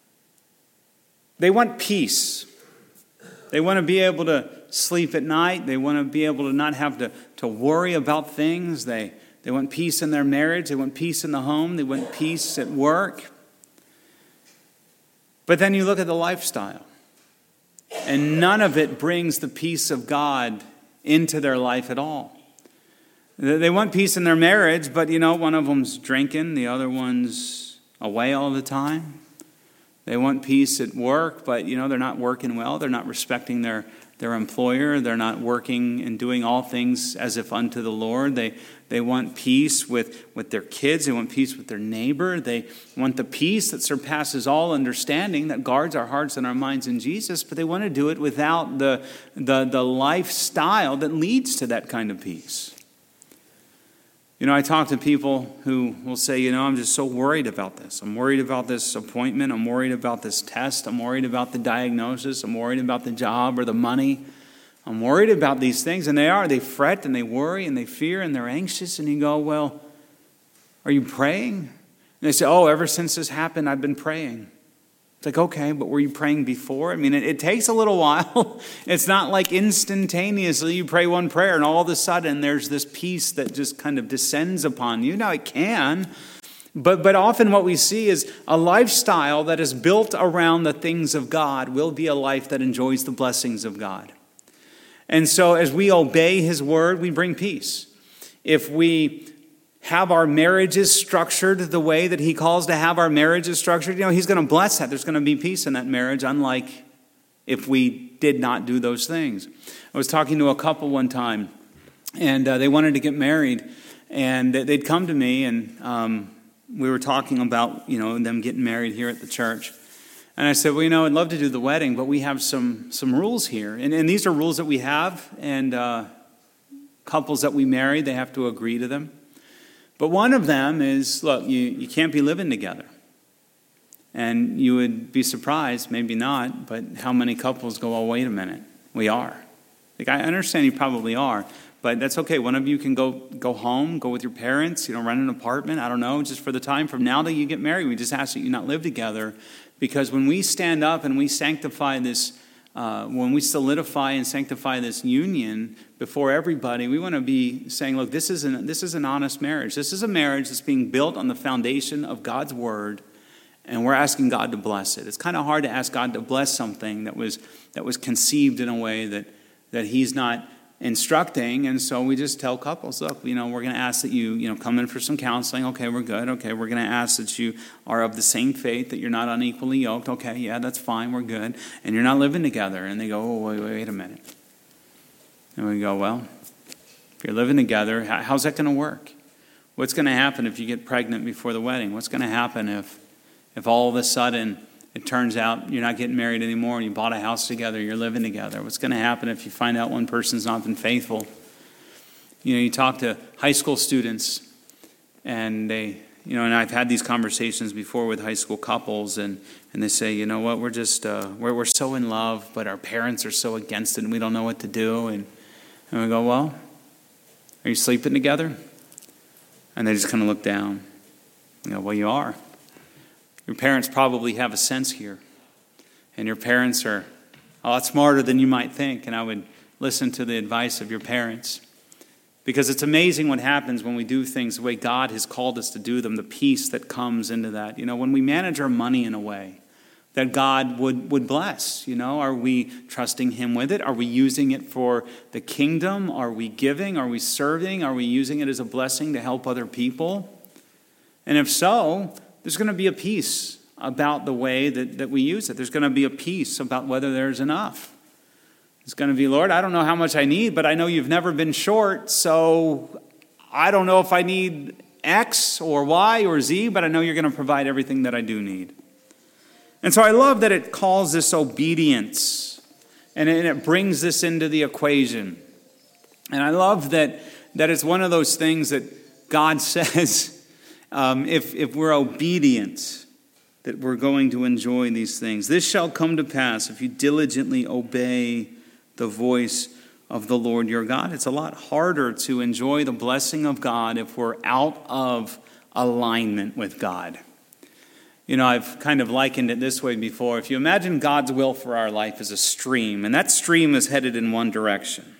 peace. They want to be able to sleep at night. They want to be able to not have to worry about things. They want peace in their marriage. They want peace in the home. They want peace at work. But then you look at the lifestyle, and none of it brings the peace of God into their life at all. They want peace in their marriage, but one of them's drinking, the other one's away all the time. They want peace at work, but they're not working well. They're not respecting their employer. They're not working and doing all things as if unto the Lord. They want peace with their kids. They want peace with their neighbor. They want the peace that surpasses all understanding, that guards our hearts and our minds in Jesus, but they want to do it without the lifestyle that leads to that kind of peace. I talk to people who will say, I'm just so worried about this. I'm worried about this appointment. I'm worried about this test. I'm worried about the diagnosis. I'm worried about the job or the money. I'm worried about these things. And they fret and they worry and they fear and they're anxious. And you go, well, are you praying? And they say, ever since this happened, I've been praying. It's like, okay, but were you praying before? I mean, it takes a little while. It's not like instantaneously you pray one prayer and all of a sudden there's this peace that just kind of descends upon you. Now, it can, but often what we see is a lifestyle that is built around the things of God will be a life that enjoys the blessings of God. And so as we obey his word, we bring peace. If we have our marriages structured the way that he calls to have our marriages structured, he's going to bless that. There's going to be peace in that marriage, unlike if we did not do those things. I was talking to a couple one time, and they wanted to get married, and they'd come to me, and we were talking about, them getting married here at the church. And I said, well, I'd love to do the wedding, but we have some rules here. And these are rules that we have, and couples that we marry, they have to agree to them. But one of them is, look, you can't be living together. And you would be surprised, maybe not, but how many couples go, oh, wait a minute, we are. Like, I understand you probably are, but that's okay. One of you can go home, go with your parents, rent an apartment, I don't know, just for the time from now till you get married. We just ask that you not live together. Because when we stand up and we sanctify this, when we solidify and sanctify this union before everybody, we want to be saying, look, this is an honest marriage. This is a marriage that's being built on the foundation of God's word, and we're asking God to bless it. It's kind of hard to ask God to bless something that was conceived in a way that he's not instructing, and so we just tell couples, look, we're going to ask that you, come in for some counseling. Okay, we're good. Okay, we're going to ask that you are of the same faith, that you're not unequally yoked. Okay, yeah, that's fine. We're good. And you're not living together. And they go, oh, wait a minute. And we go, well, if you're living together, how's that going to work? What's going to happen if you get pregnant before the wedding? What's going to happen if all of a sudden it turns out you're not getting married anymore and you bought a house together, you're living together? What's going to happen if you find out one person's not been faithful? You talk to high school students, and they, and I've had these conversations before with high school couples, and they say, you know what, we're just, we're so in love, but our parents are so against it and we don't know what to do. And we go, well, are you sleeping together? And they just kind of look down. You go, well, you are. Your parents probably have a sense here. And your parents are a lot smarter than you might think. And I would listen to the advice of your parents. Because it's amazing what happens when we do things the way God has called us to do them, the peace that comes into that. When we manage our money in a way that God would bless, are we trusting him with it? Are we using it for the kingdom? Are we giving? Are we serving? Are we using it as a blessing to help other people? And if so, there's going to be a peace about the way that we use it. There's going to be a peace about whether there's enough. It's going to be, Lord, I don't know how much I need, but I know you've never been short, so I don't know if I need X or Y or Z, but I know you're going to provide everything that I do need. And so I love that it calls this obedience, and it brings this into the equation. And I love that it's one of those things that God says, if we're obedient, that we're going to enjoy these things. This shall come to pass if you diligently obey the voice of the Lord your God. It's a lot harder to enjoy the blessing of God if we're out of alignment with God. I've kind of likened it this way before. If you imagine God's will for our life as a stream, and that stream is headed in one direction,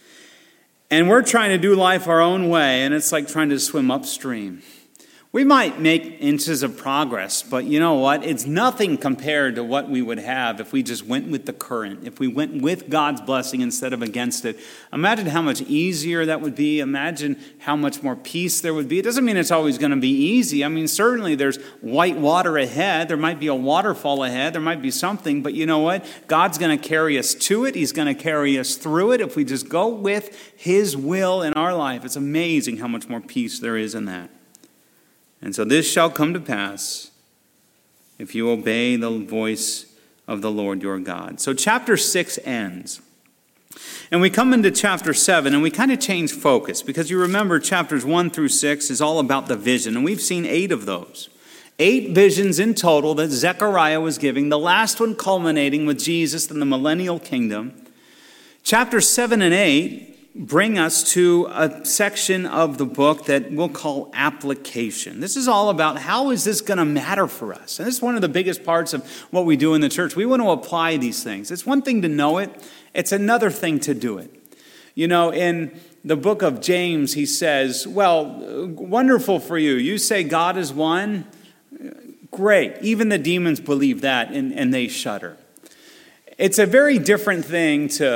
and we're trying to do life our own way, and it's like trying to swim upstream. We might make inches of progress, but you know what? It's nothing compared to what we would have if we just went with the current, if we went with God's blessing instead of against it. Imagine how much easier that would be. Imagine how much more peace there would be. It doesn't mean it's always going to be easy. I mean, certainly there's white water ahead. There might be a waterfall ahead. There might be something, but you know what? God's going to carry us to it. He's going to carry us through it if we just go with his will in our life. It's amazing how much more peace there is in that. And so this shall come to pass if you obey the voice of the Lord your God. So chapter 6 ends. And we come into chapter 7, and we kind of change focus, because you remember chapters 1 through 6 is all about the vision, and we've seen 8 of those. 8 visions in total that Zechariah was giving, the last one culminating with Jesus and the millennial kingdom. Chapters 7 and 8 bring us to a section of the book that we'll call application. This is all about how is this going to matter for us? And this is one of the biggest parts of what we do in the church. We want to apply these things. It's one thing to know it. It's another thing to do it. In the book of James, he says, well, wonderful for you. You say God is one. Great. Even the demons believe that, and they shudder. It's a very different thing to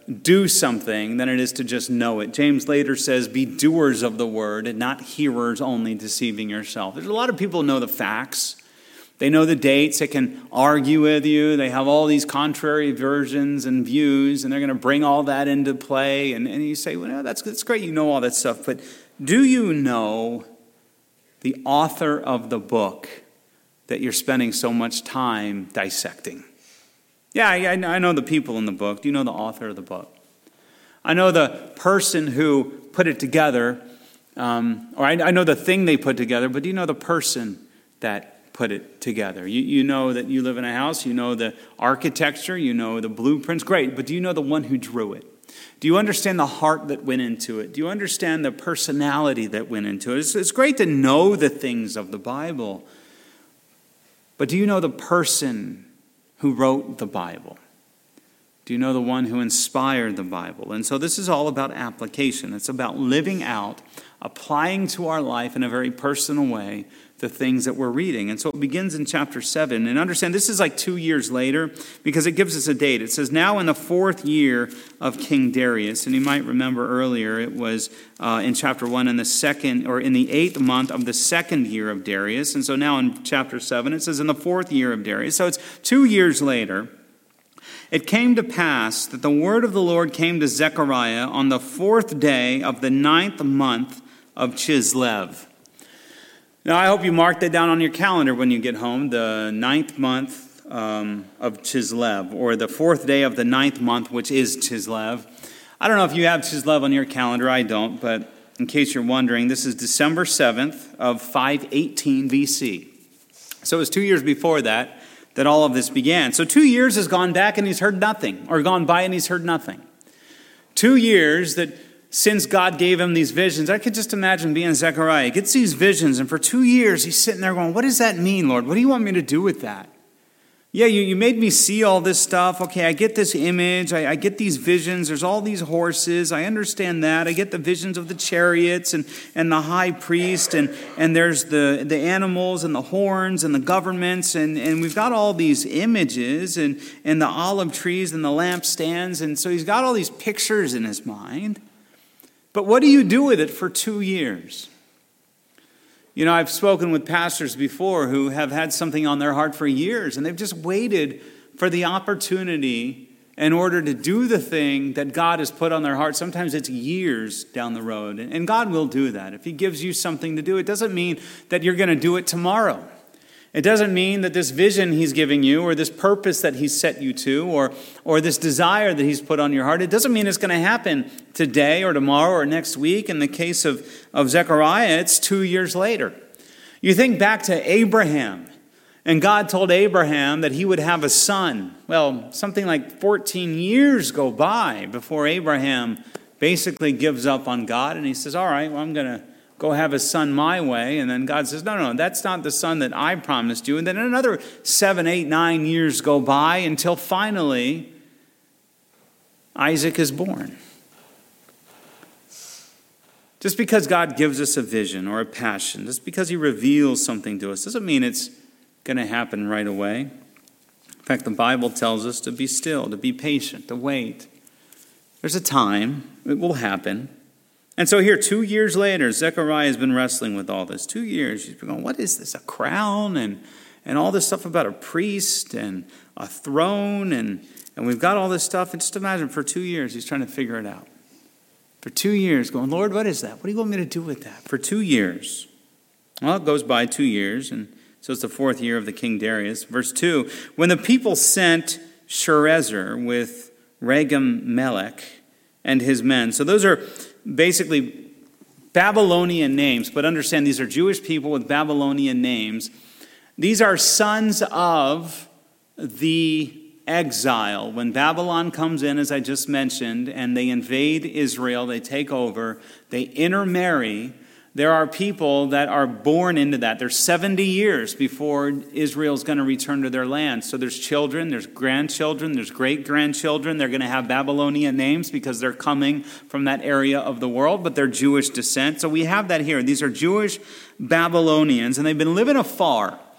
do something than it is to just know it. James later says, be doers of the word and not hearers only, deceiving yourself. There's a lot of people who know the facts. They know the dates. They can argue with you. They have all these contrary versions and views, and they're going to bring all that into play. And you say, well, no, that's great. You know all that stuff. But do you know the author of the book that you're spending so much time dissecting? Yeah, I know the people in the book. Do you know the author of the book? I know the person who put it together, or I know the thing they put together, but do you know the person that put it together? You know that you live in a house, you know the architecture, you know the blueprints, great, but do you know the one who drew it? Do you understand the heart that went into it? Do you understand the personality that went into it? It's great to know the things of the Bible, but do you know the person who wrote the Bible? Do you know the one who inspired the Bible? And so this is all about application. It's about living out, applying to our life in a very personal way the things that we're reading. And so it begins in chapter 7. And understand, this is like 2 years later because it gives us a date. It says, now in the 4th year of King Darius. And you might remember earlier it was in chapter 1 in the 8th month of the 2nd year of Darius. And so now in chapter 7 it says in the 4th year of Darius. So it's 2 years later. It came to pass that the word of the Lord came to Zechariah on the 4th day of the 9th month of Chislev. Now, I hope you mark that down on your calendar when you get home, the 9th month of Chislev, or the 4th day of the 9th month, which is Chislev. I don't know if you have Chislev on your calendar. I don't, but in case you're wondering, this is December 7th of 518 BC. So it was 2 years before that all of this began. So 2 years has gone back and he's heard nothing, or gone by and he's heard nothing. 2 years that since God gave him these visions, I could just imagine being Zechariah. He gets these visions, and for 2 years he's sitting there going, what does that mean, Lord? What do you want me to do with that? Yeah, you made me see all this stuff. Okay, I get this image. I get these visions. There's all these horses. I understand that. I get the visions of the chariots and the high priest, and there's the animals and the horns and the governments, and we've got all these images and the olive trees and the lampstands, and so he's got all these pictures in his mind. But what do you do with it for 2 years? You know, I've spoken with pastors before who have had something on their heart for years, and they've just waited for the opportunity in order to do the thing that God has put on their heart. Sometimes it's years down the road, and God will do that. If he gives you something to do, it doesn't mean that you're going to do it tomorrow. It doesn't mean that this vision he's giving you, or this purpose that he's set you to, or this desire that he's put on your heart, it doesn't mean it's going to happen today or tomorrow or next week. In the case of Zechariah, it's 2 years later. You think back to Abraham, and God told Abraham that he would have a son. Well, something like 14 years go by before Abraham basically gives up on God, and he says, all right, well, I'm going to go have a son my way. And then God says, no, that's not the son that I promised you. And then another 7, 8, 9 years go by until finally Isaac is born. Just because God gives us a vision or a passion, just because he reveals something to us, doesn't mean it's going to happen right away. In fact, the Bible tells us to be still, to be patient, to wait. There's a time. It will happen. And so here, 2 years later, Zechariah has been wrestling with all this. 2 years, he's been going, what is this, a crown and all this stuff about a priest and a throne, and we've got all this stuff. And just imagine, for 2 years, he's trying to figure it out. For 2 years, going, Lord, what is that? What do you want me to do with that? For 2 years. Well, it goes by 2 years, and so it's the 4th year of the King Darius. Verse 2, when the people sent Sherezer with Regem-Melech and his men. So those are basically Babylonian names, but understand these are Jewish people with Babylonian names. These are sons of the exile. When Babylon comes in, as I just mentioned, and they invade Israel, they take over, they intermarry. There are people that are born into that. There's 70 years before Israel's going to return to their land. So there's children, there's grandchildren, there's great-grandchildren. They're going to have Babylonian names because they're coming from that area of the world, but they're Jewish descent. So we have that here. These are Jewish Babylonians, and they've been living afar.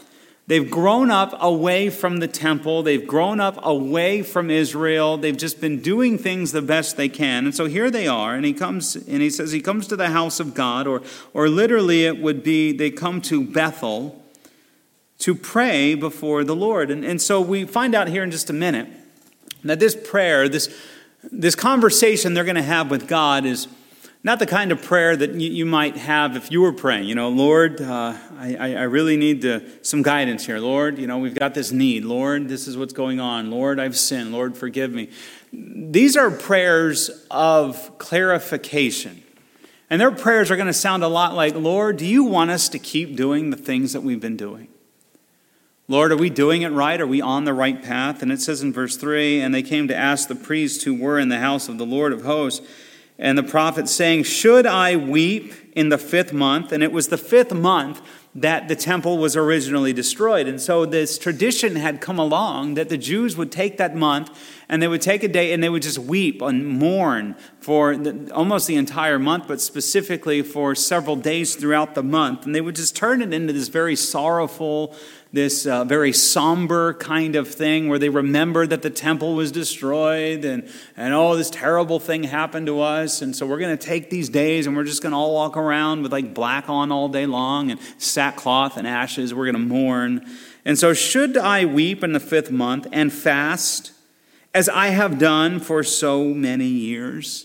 They've grown up away from the temple. They've grown up away from Israel. They've just been doing things the best they can. And so here they are, and he says he comes to the house of God, or literally it would be they come to Bethel to pray before the Lord. And so we find out here in just a minute that this prayer, this conversation they're going to have with God is not the kind of prayer that you might have if you were praying. Lord, I really need some guidance here. Lord, we've got this need. Lord, this is what's going on. Lord, I've sinned. Lord, forgive me. These are prayers of clarification. And their prayers are going to sound a lot like, Lord, do you want us to keep doing the things that we've been doing? Lord, are we doing it right? Are we on the right path? And it says in verse 3, and they came to ask the priests who were in the house of the Lord of hosts, and the prophet saying, should I weep in the 5th month? And it was the 5th month that the temple was originally destroyed. And so this tradition had come along that the Jews would take that month and they would take a day and they would just weep and mourn for almost the entire month, but specifically for several days throughout the month. And they would just turn it into this very sorrowful, this very somber kind of thing where they remembered that the temple was destroyed and this terrible thing happened to us. And so we're going to take these days and we're just going to all walk around with like black on all day long and sackcloth and ashes. We're going to mourn. And so should I weep in the 5th month and fast as I have done for so many years?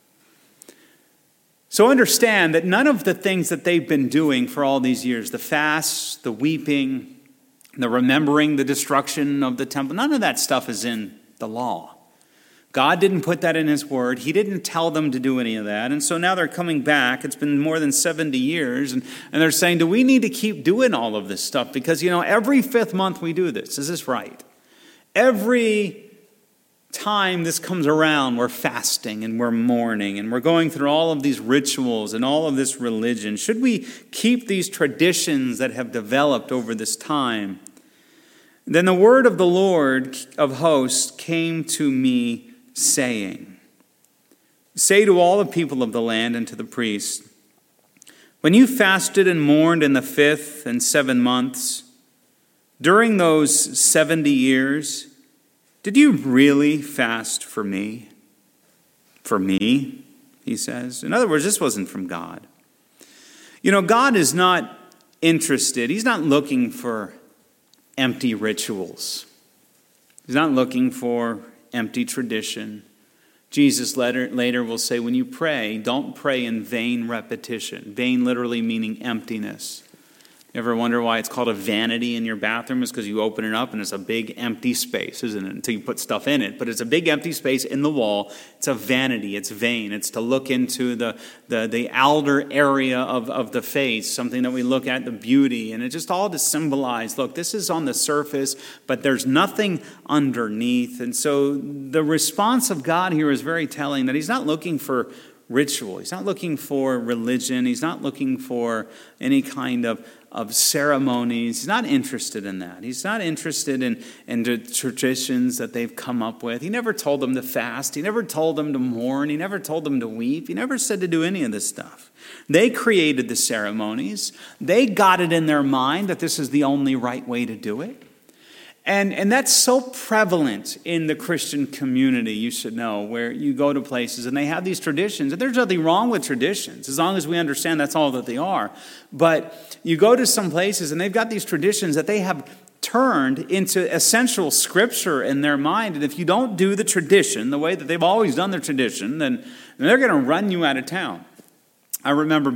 So understand that none of the things that they've been doing for all these years, the fasts, the weeping, the remembering the destruction of the temple, none of that stuff is in the law. God didn't put that in his word. He didn't tell them to do any of that. And so now they're coming back. It's been more than 70 years. And they're saying, do we need to keep doing all of this stuff? Because, every 5th month we do this. Is this right? Every time this comes around, we're fasting and we're mourning and we're going through all of these rituals and all of this religion. Should we keep these traditions that have developed over this time? Then the word of the Lord of hosts came to me, saying, say to all the people of the land and to the priests, when you fasted and mourned in the 5th and 7 months, during those 70 years, did you really fast for me? For me, he says. In other words, this wasn't from God. God is not interested. He's not looking for empty rituals. He's not looking for empty tradition. Jesus later will say, when you pray, don't pray in vain repetition. Vain literally meaning emptiness. You ever wonder why it's called a vanity in your bathroom? It's because you open it up and it's a big empty space, isn't it? Until you put stuff in it. But it's a big empty space in the wall. It's a vanity. It's vain. It's to look into the outer area of the face, something that we look at, the beauty. And it just all to symbolize, look, this is on the surface, but there's nothing underneath. And so the response of God here is very telling that he's not looking for ritual. He's not looking for religion. He's not looking for any kind of ceremonies. He's not interested in that. He's not interested in the traditions that they've come up with. He never told them to fast. He never told them to mourn. He never told them to weep. He never said to do any of this stuff. They created the ceremonies. They got it in their mind that this is the only right way to do it. And that's so prevalent in the Christian community, you should know, where you go to places and they have these traditions. And there's nothing wrong with traditions, as long as we understand that's all that they are. But you go to some places and they've got these traditions that they have turned into essential scripture in their mind. And if you don't do the tradition the way that they've always done their tradition, then they're going to run you out of town. I remember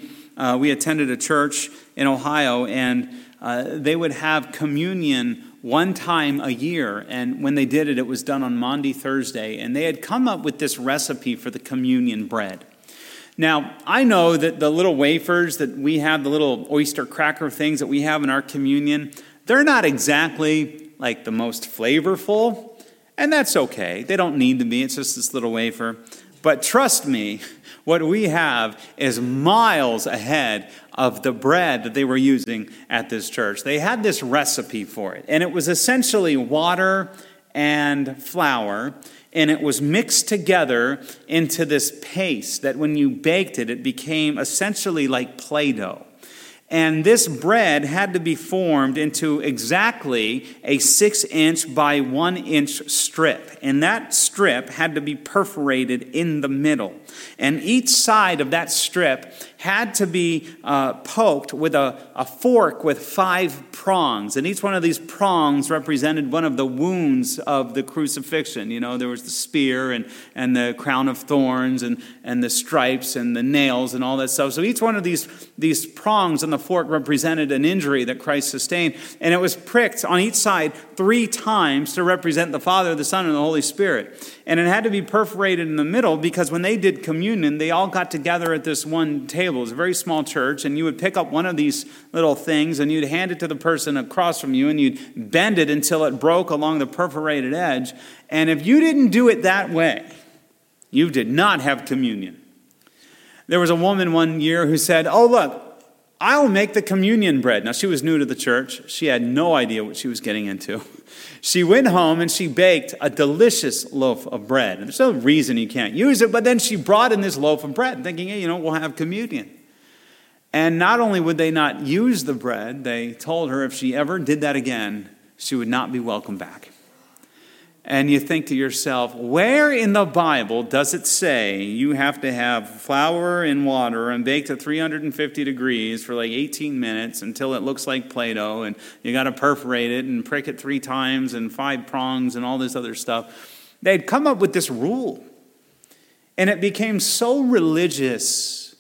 we attended a church in Ohio, and they would have communion one time a year, and when they did it, it was done on Maundy Thursday, and they had come up with this recipe for the communion bread. Now, I know that the little wafers that we have, the little oyster cracker things that we have in our communion, they're not exactly like the most flavorful, and that's okay. They don't need to be. It's just this little wafer. But trust me, what we have is miles ahead of the bread that they were using at this church. They had this recipe for it, and it was essentially water and flour, and it was mixed together into this paste that when you baked it, it became essentially like Play-Doh. And this bread had to be formed into exactly a 6-inch by 1-inch strip. And that strip had to be perforated in the middle. And each side of that strip had to be poked with a fork with 5 prongs. And each one of these prongs represented one of the wounds of the crucifixion. You know, there was the spear and the crown of thorns and the stripes and the nails and all that stuff. So each one of these prongs on the fork represented an injury that Christ sustained. And it was pricked on each side 3 times to represent the Father, the Son, and the Holy Spirit. And it had to be perforated in the middle because when they did communion, they all got together at this one table. It was a very small church, and you would pick up one of these little things and you'd hand it to the person across from you and you'd bend it until it broke along the perforated edge. And if you didn't do it that way, you did not have communion. There was a woman one year who said, "Oh, look, I'll make the communion bread." Now, she was new to the church. She had no idea what she was getting into. She went home and she baked a delicious loaf of bread. And there's no reason you can't use it, but then she brought in this loaf of bread thinking, hey, we'll have communion. And not only would they not use the bread, they told her if she ever did that again, she would not be welcome back. And you think to yourself, where in the Bible does it say you have to have flour and water and bake to 350 degrees for like 18 minutes until it looks like Play-Doh, and you got to perforate it and prick it 3 times and 5 prongs and all this other stuff? They'd come up with this rule. And it became so religious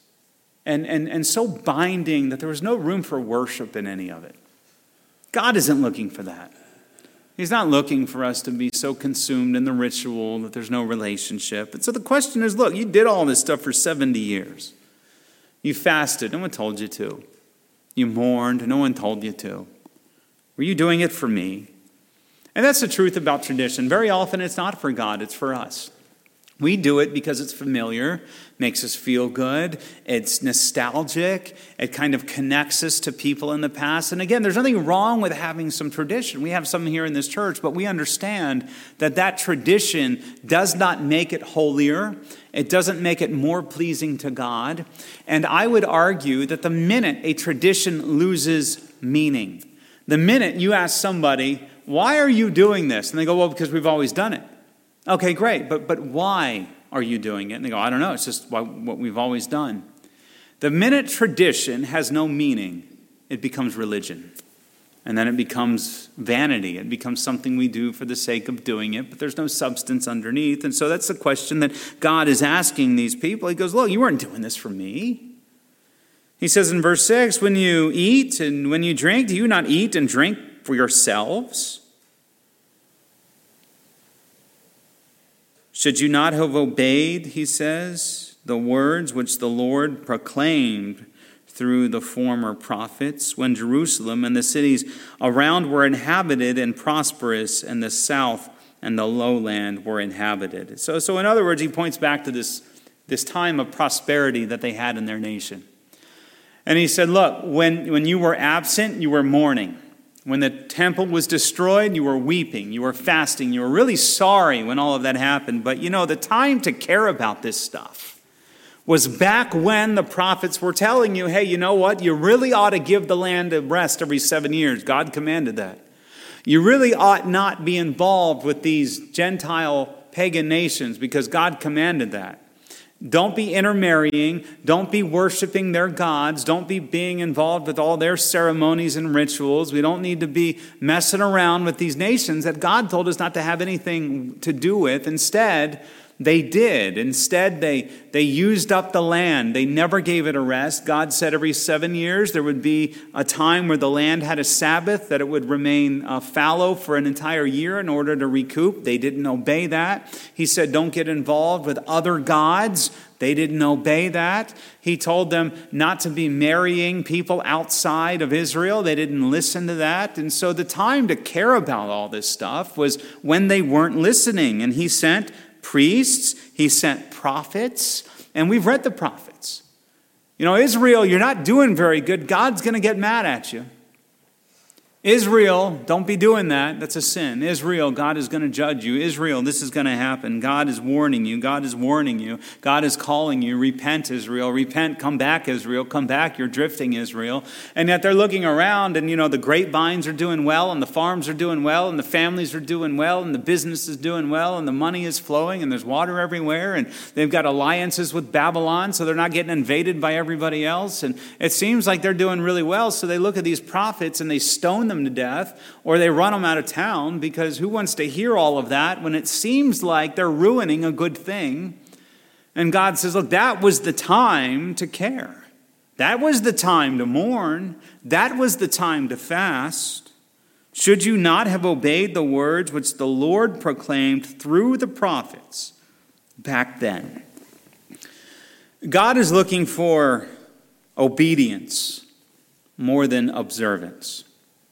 and so binding that there was no room for worship in any of it. God isn't looking for that. He's not looking for us to be so consumed in the ritual that there's no relationship. And so the question is, look, you did all this stuff for 70 years. You fasted. No one told you to. You mourned. No one told you to. Were you doing it for me? And that's the truth about tradition. Very often it's not for God. It's for us. We do it because it's familiar, makes us feel good, it's nostalgic, it kind of connects us to people in the past. And again, there's nothing wrong with having some tradition. We have some here in this church, but we understand that that tradition does not make it holier. It doesn't make it more pleasing to God. And I would argue that the minute a tradition loses meaning, the minute you ask somebody, why are you doing this? And they go, well, because we've always done it. Okay, great, but why are you doing it? And they go, I don't know, it's just what we've always done. The minute tradition has no meaning, it becomes religion. And then it becomes vanity. It becomes something we do for the sake of doing it, but there's no substance underneath. And so that's the question that God is asking these people. He goes, look, you weren't doing this for me. He says in verse 6, when you eat and when you drink, do you not eat and drink for yourselves? Should you not have obeyed, he says, the words which the Lord proclaimed through the former prophets, when Jerusalem and the cities around were inhabited and prosperous, and the south and the lowland were inhabited? So in other words, he points back to this time of prosperity that they had in their nation. And he said, look, when you were absent, you were mourning. When the temple was destroyed, you were weeping, you were fasting, you were really sorry when all of that happened. But the time to care about this stuff was back when the prophets were telling you, hey, you know what? You really ought to give the land a rest every 7 years. God commanded that. You really ought not be involved with these Gentile pagan nations because God commanded that. Don't be intermarrying. Don't be worshiping their gods. Don't be being involved with all their ceremonies and rituals. We don't need to be messing around with these nations that God told us not to have anything to do with. Instead, they did. Instead, they used up the land. They never gave it a rest. God said every 7 years there would be a time where the land had a Sabbath, that it would remain fallow for an entire year in order to recoup. They didn't obey that. He said, don't get involved with other gods. They didn't obey that. He told them not to be marrying people outside of Israel. They didn't listen to that. And so the time to care about all this stuff was when they weren't listening. And he sent priests, he sent prophets, and we've read the prophets. Israel, you're not doing very good. God's going to get mad at you. Israel, don't be doing that. That's a sin. Israel, God is going to judge you. Israel, this is going to happen. God is warning you. God is warning you. God is calling you. Repent, Israel. Repent. Come back, Israel. Come back. You're drifting, Israel. And yet they're looking around and, the grapevines are doing well and the farms are doing well and the families are doing well and the business is doing well and the money is flowing and there's water everywhere and they've got alliances with Babylon so they're not getting invaded by everybody else. And it seems like they're doing really well. So they look at these prophets and they stone them to death, or they run them out of town, because who wants to hear all of that when it seems like they're ruining a good thing? And God says, look, that was the time to care. That was the time to mourn. That was the time to fast. Should you not have obeyed the words which the Lord proclaimed through the prophets back then? God is looking for obedience more than observance.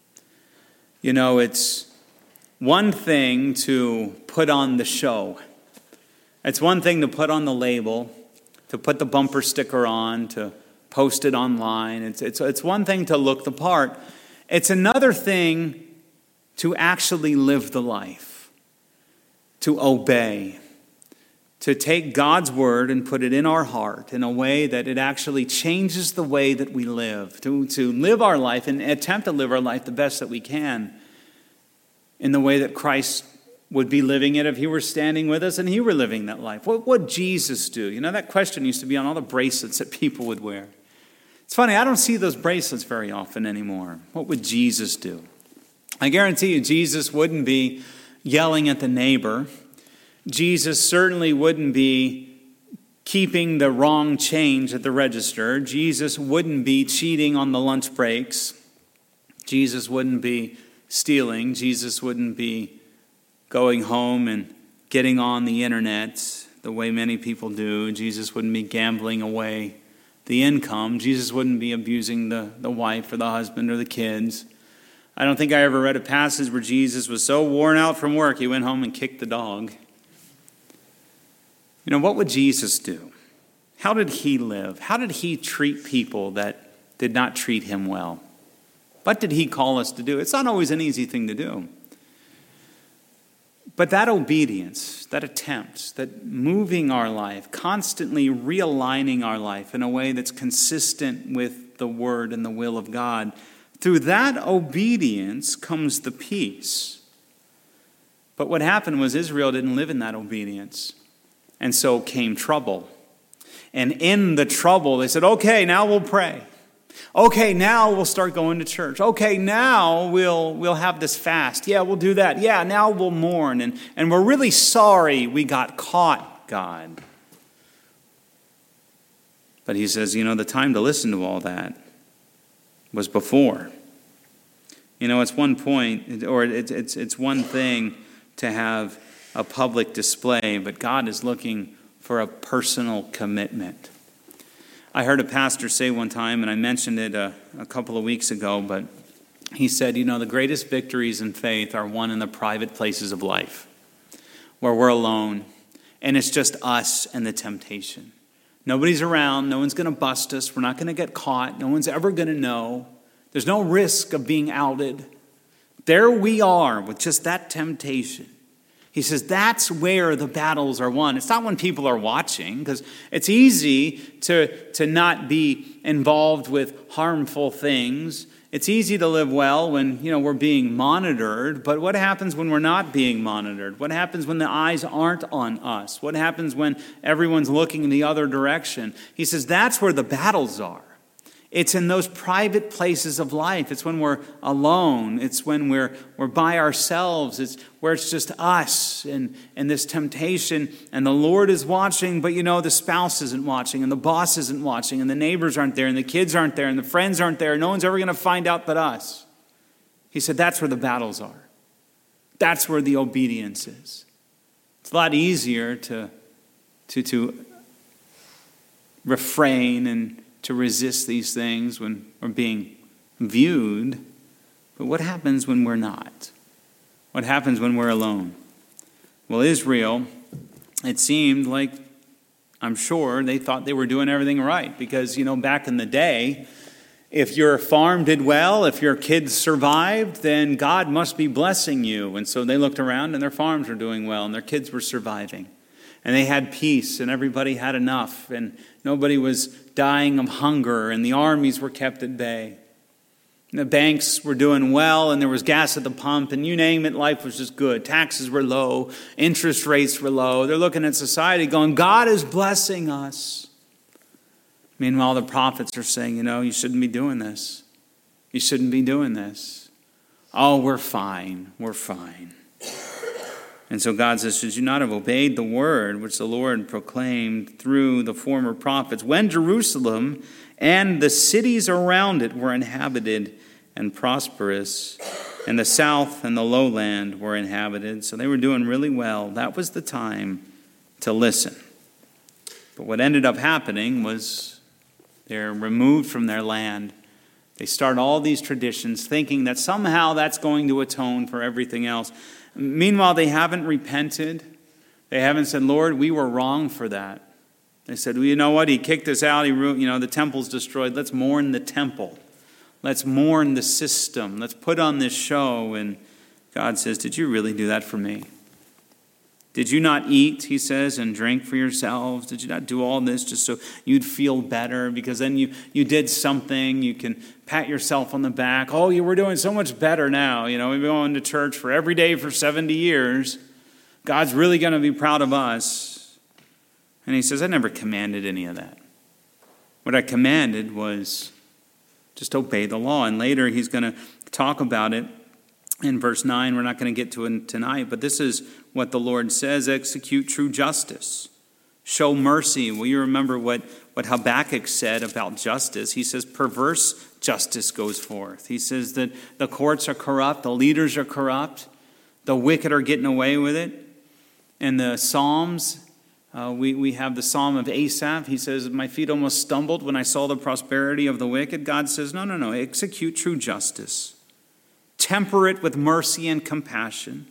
It's one thing to put on the show. It's one thing to put on the label, to put the bumper sticker on, to post it online. It's one thing to look the part. It's another thing to actually live the life, to obey, to take God's word and put it in our heart in a way that it actually changes the way that we live, to live our life and attempt to live our life the best that we can in the way that Christ would be living it if he were standing with us and he were living that life. What would Jesus do? That question used to be on all the bracelets that people would wear. It's funny, I don't see those bracelets very often anymore. What would Jesus do? I guarantee you Jesus wouldn't be yelling at the neighbor. Jesus certainly wouldn't be keeping the wrong change at the register. Jesus wouldn't be cheating on the lunch breaks. Jesus wouldn't be stealing. Jesus wouldn't be going home and getting on the internet the way many people do. Jesus wouldn't be gambling away the income. Jesus wouldn't be abusing the wife or the husband or the kids. I don't think I ever read a passage where Jesus was so worn out from work he went home and kicked the dog. What would Jesus do? How did he live? How did he treat people that did not treat him well? What did he call us to do? It's not always an easy thing to do. But that obedience, that attempt, that moving our life, constantly realigning our life in a way that's consistent with the word and the will of God, through that obedience comes the peace. But what happened was Israel didn't live in that obedience. And so came trouble. And in the trouble, they said, okay, now we'll pray. Okay, now we'll start going to church. Okay, now we'll have this fast. Yeah, we'll do that. Yeah, now we'll mourn. And we're really sorry we got caught, God. But he says, the time to listen to all that was before. It's one point, or it's one thing to have a public display, but God is looking for a personal commitment. I heard a pastor say one time, and I mentioned it a couple of weeks ago, but he said, the greatest victories in faith are won in the private places of life, where we're alone, and it's just us and the temptation. Nobody's around, no one's going to bust us, we're not going to get caught, no one's ever going to know. There's no risk of being outed. There we are with just that temptation. He says that's where the battles are won. It's not when people are watching, because it's easy to not be involved with harmful things. It's easy to live well when, we're being monitored. But what happens when we're not being monitored? What happens when the eyes aren't on us? What happens when everyone's looking in the other direction? He says that's where the battles are. It's in those private places of life. It's when we're alone. It's when we're by ourselves. It's where it's just us and this temptation. And the Lord is watching, but the spouse isn't watching, and the boss isn't watching, and the neighbors aren't there, and the kids aren't there, and the friends aren't there. No one's ever going to find out but us. He said that's where the battles are. That's where the obedience is. It's a lot easier to refrain and to resist these things when we're being viewed. But what happens when we're not? What happens when we're alone? Well, Israel, it seemed like, I'm sure, they thought they were doing everything right. Because, back in the day, If your farm did well, if your kids survived, then God must be blessing you. And so they looked around and their farms were doing well and their kids were surviving. And they had peace and everybody had enough and nobody was dying of hunger and the armies were kept at bay. And the banks were doing well and there was gas at the pump and you name it, life was just good. Taxes were low, interest rates were low. They're looking at society going, God is blessing us. Meanwhile, the prophets are saying, you shouldn't be doing this. You shouldn't be doing this. Oh, we're fine. We're fine. And so God says, should you not have obeyed the word which the Lord proclaimed through the former prophets, when Jerusalem and the cities around it were inhabited and prosperous, and the south and the lowland were inhabited, so they were doing really well. That was the time to listen. But what ended up happening was they're removed from their land. They start all these traditions thinking that somehow that's going to atone for everything else. Meanwhile, they haven't repented. They haven't said, Lord, we were wrong for that. They said, well, you know what? He kicked us out. The temple's destroyed. Let's mourn the temple. Let's mourn the system. Let's put on this show. And God says, did you really do that for me? Did you not eat, he says, and drink for yourselves? Did you not do all this just so you'd feel better? Because then you did something. You can pat yourself on the back. Oh, you were doing so much better now. We've been going to church for every day for 70 years. God's really going to be proud of us. And he says, I never commanded any of that. What I commanded was just obey the law. And later he's going to talk about it. In verse 9, we're not going to get to it tonight, but this is what the Lord says: execute true justice, show mercy. Will you remember what Habakkuk said about justice? He says perverse justice goes forth. He says that the courts are corrupt, the leaders are corrupt, the wicked are getting away with it. In the Psalms, we have the Psalm of Asaph. He says, my feet almost stumbled when I saw the prosperity of the wicked. God says, no, execute true justice. Temper it with mercy and compassion.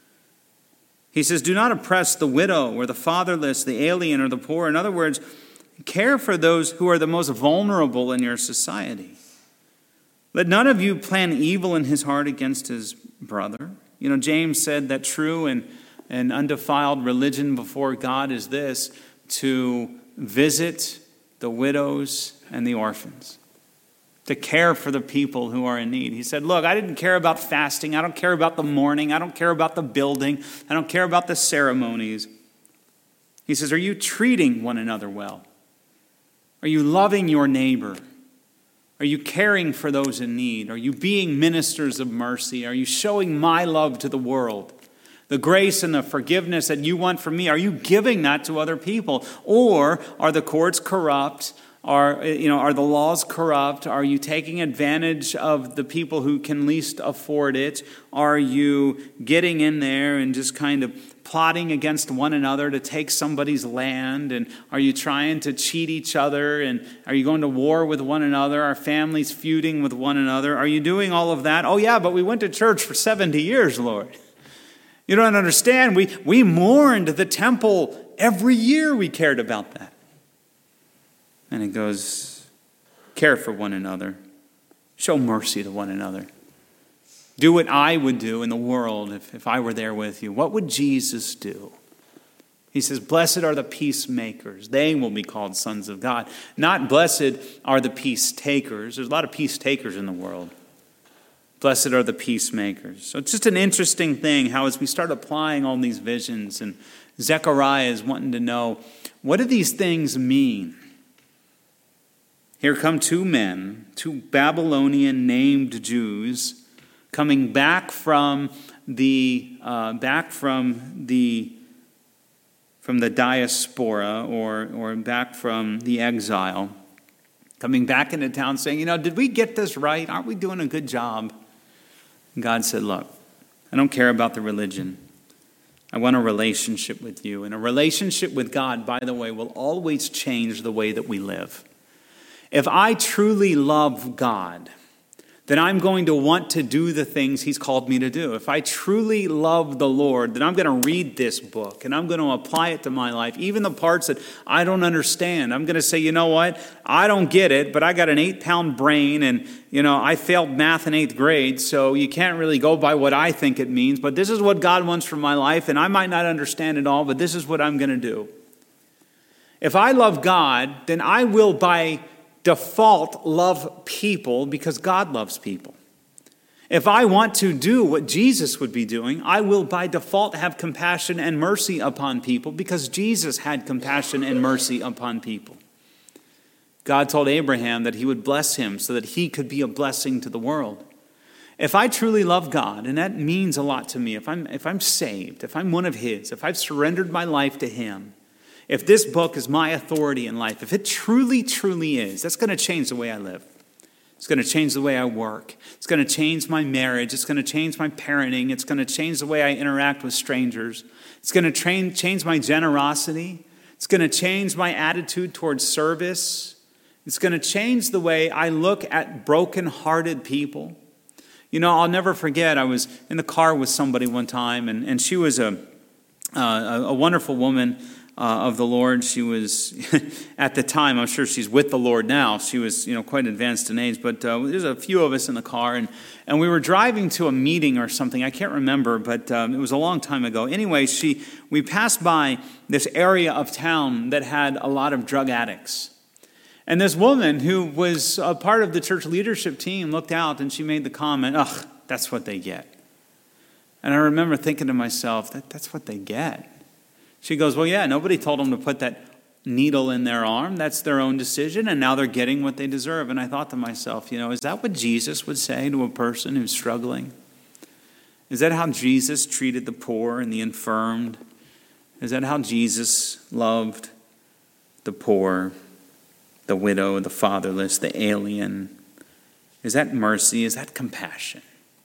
He says, do not oppress the widow or the fatherless, the alien or the poor. In other words, care for those who are the most vulnerable in your society. Let none of you plan evil in his heart against his brother. James said that true and undefiled religion before God is this: to visit the widows and the orphans. To care for the people who are in need. He said, look, I didn't care about fasting. I don't care about the mourning. I don't care about the building. I don't care about the ceremonies. He says, are you treating one another well? Are you loving your neighbor? Are you caring for those in need? Are you being ministers of mercy? Are you showing my love to the world? The grace and the forgiveness that you want from me, are you giving that to other people? Or are the courts corrupt? Are the laws corrupt? Are you taking advantage of the people who can least afford it? Are you getting in there and just kind of plotting against one another to take somebody's land? And are you trying to cheat each other? And are you going to war with one another? Are families feuding with one another? Are you doing all of that? Oh yeah, but we went to church for 70 years, Lord. You don't understand. We mourned the temple every year. We cared about that. And it goes, care for one another. Show mercy to one another. Do what I would do in the world if I were there with you. What would Jesus do? He says, blessed are the peacemakers. They will be called sons of God. Not blessed are the peace takers. There's a lot of peace takers in the world. Blessed are the peacemakers. So it's just an interesting thing how as we start applying all these visions, and Zechariah is wanting to know, what do these things mean? Here come two men, two Babylonian named Jews, coming back from the diaspora or back from the exile, coming back into town saying, did we get this right? Aren't we doing a good job? And God said, look, I don't care about the religion. I want a relationship with you. And a relationship with God, by the way, will always change the way that we live. If I truly love God, then I'm going to want to do the things he's called me to do. If I truly love the Lord, then I'm going to read this book and I'm going to apply it to my life, even the parts that I don't understand. I'm going to say, you know what? I don't get it, but I got an 8-pound brain and, I failed math in 8th grade, so you can't really go by what I think it means, but this is what God wants from my life, and I might not understand it all, but this is what I'm going to do. If I love God, then I will by default love people because God loves people. If I want to do what Jesus would be doing, I will by default have compassion and mercy upon people because Jesus had compassion and mercy upon people. God told Abraham that he would bless him so that he could be a blessing to the world. If I truly love God, and that means a lot to me, if I'm saved, if I'm one of his, if I've surrendered my life to him, if this book is my authority in life, if it truly, truly is, that's going to change the way I live. It's going to change the way I work. It's going to change my marriage. It's going to change my parenting. It's going to change the way I interact with strangers. It's going to change my generosity. It's going to change my attitude towards service. It's going to change the way I look at broken-hearted people. I'll never forget, I was in the car with somebody one time, and she was a wonderful woman of the Lord. She was, at the time, I'm sure she's with the Lord now. She was, quite advanced in age. But there's a few of us in the car, and we were driving to a meeting or something. I can't remember, but it was a long time ago. Anyway, we passed by this area of town that had a lot of drug addicts. And this woman who was a part of the church leadership team looked out and she made the comment, "Ugh, that's what they get." And I remember thinking to myself, that's what they get. She goes, "Well, yeah, nobody told them to put that needle in their arm. That's their own decision, and now they're getting what they deserve." And I thought to myself, is that what Jesus would say to a person who's struggling? Is that how Jesus treated the poor and the infirmed? Is that how Jesus loved the poor, the widow, the fatherless, the alien? Is that mercy? Is that compassion?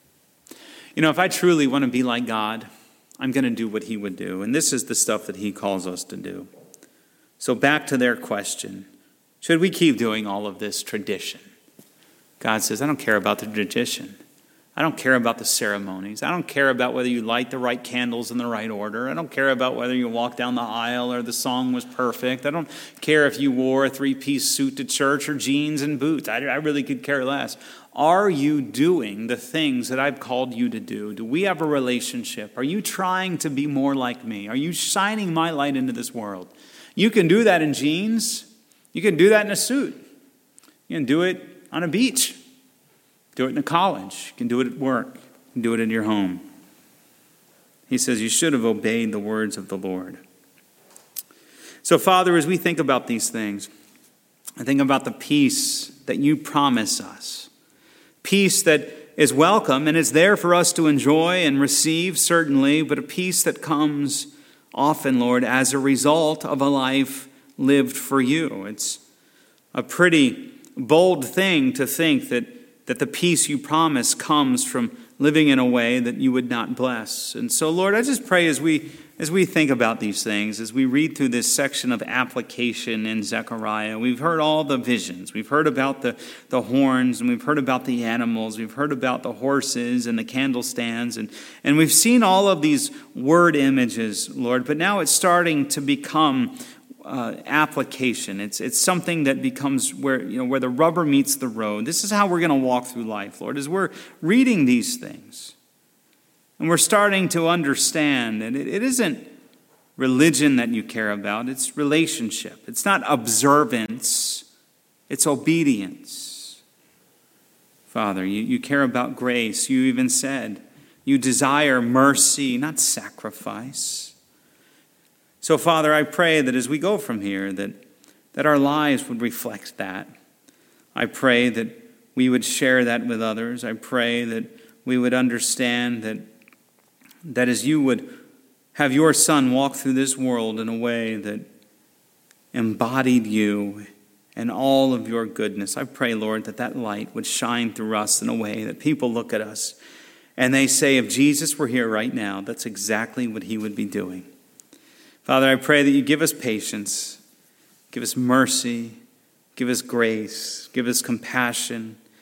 If I truly want to be like God, I'm going to do what he would do. And this is the stuff that he calls us to do. So back to their question. Should we keep doing all of this tradition? God says, I don't care about the tradition. I don't care about the ceremonies. I don't care about whether you light the right candles in the right order. I don't care about whether you walk down the aisle or the song was perfect. I don't care if you wore a 3-piece suit to church or jeans and boots. I really could care less. Are you doing the things that I've called you to do? Do we have a relationship? Are you trying to be more like me? Are you shining my light into this world? You can do that in jeans. You can do that in a suit. You can do it on a beach. Do it in a college. You can do it at work. You can do it in your home. He says you should have obeyed the words of the Lord. So, Father, as we think about these things, I think about the peace that you promise us. Peace that is welcome and is there for us to enjoy and receive, certainly, but a peace that comes often, Lord, as a result of a life lived for you. It's a pretty bold thing to think that the peace you promise comes from living in a way that you would not bless. And so, Lord, I just pray as we think about these things, as we read through this section of application in Zechariah, we've heard all the visions. We've heard about the horns, and we've heard about the animals. We've heard about the horses and the candlestands, and we've seen all of these word images, Lord. But now it's starting to become application. It's something that becomes where the rubber meets the road. This is how we're going to walk through life, Lord, as we're reading these things. And we're starting to understand that it isn't religion that you care about, it's relationship. It's not observance, it's obedience. Father, you care about grace. You even said you desire mercy, not sacrifice. So, Father, I pray that as we go from here, that our lives would reflect that. I pray that we would share that with others. I pray that we would understand that as you would have your Son walk through this world in a way that embodied you and all of your goodness, I pray, Lord, that light would shine through us in a way that people look at us and they say, if Jesus were here right now, that's exactly what he would be doing. Father, I pray that you give us patience, give us mercy, give us grace, give us compassion,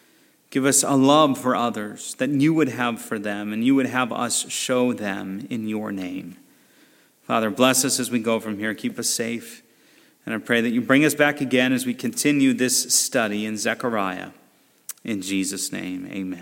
Give us a love for others that you would have for them, and you would have us show them in your name. Father, bless us as we go from here. Keep us safe. And I pray that you bring us back again as we continue this study in Zechariah. In Jesus' name, amen.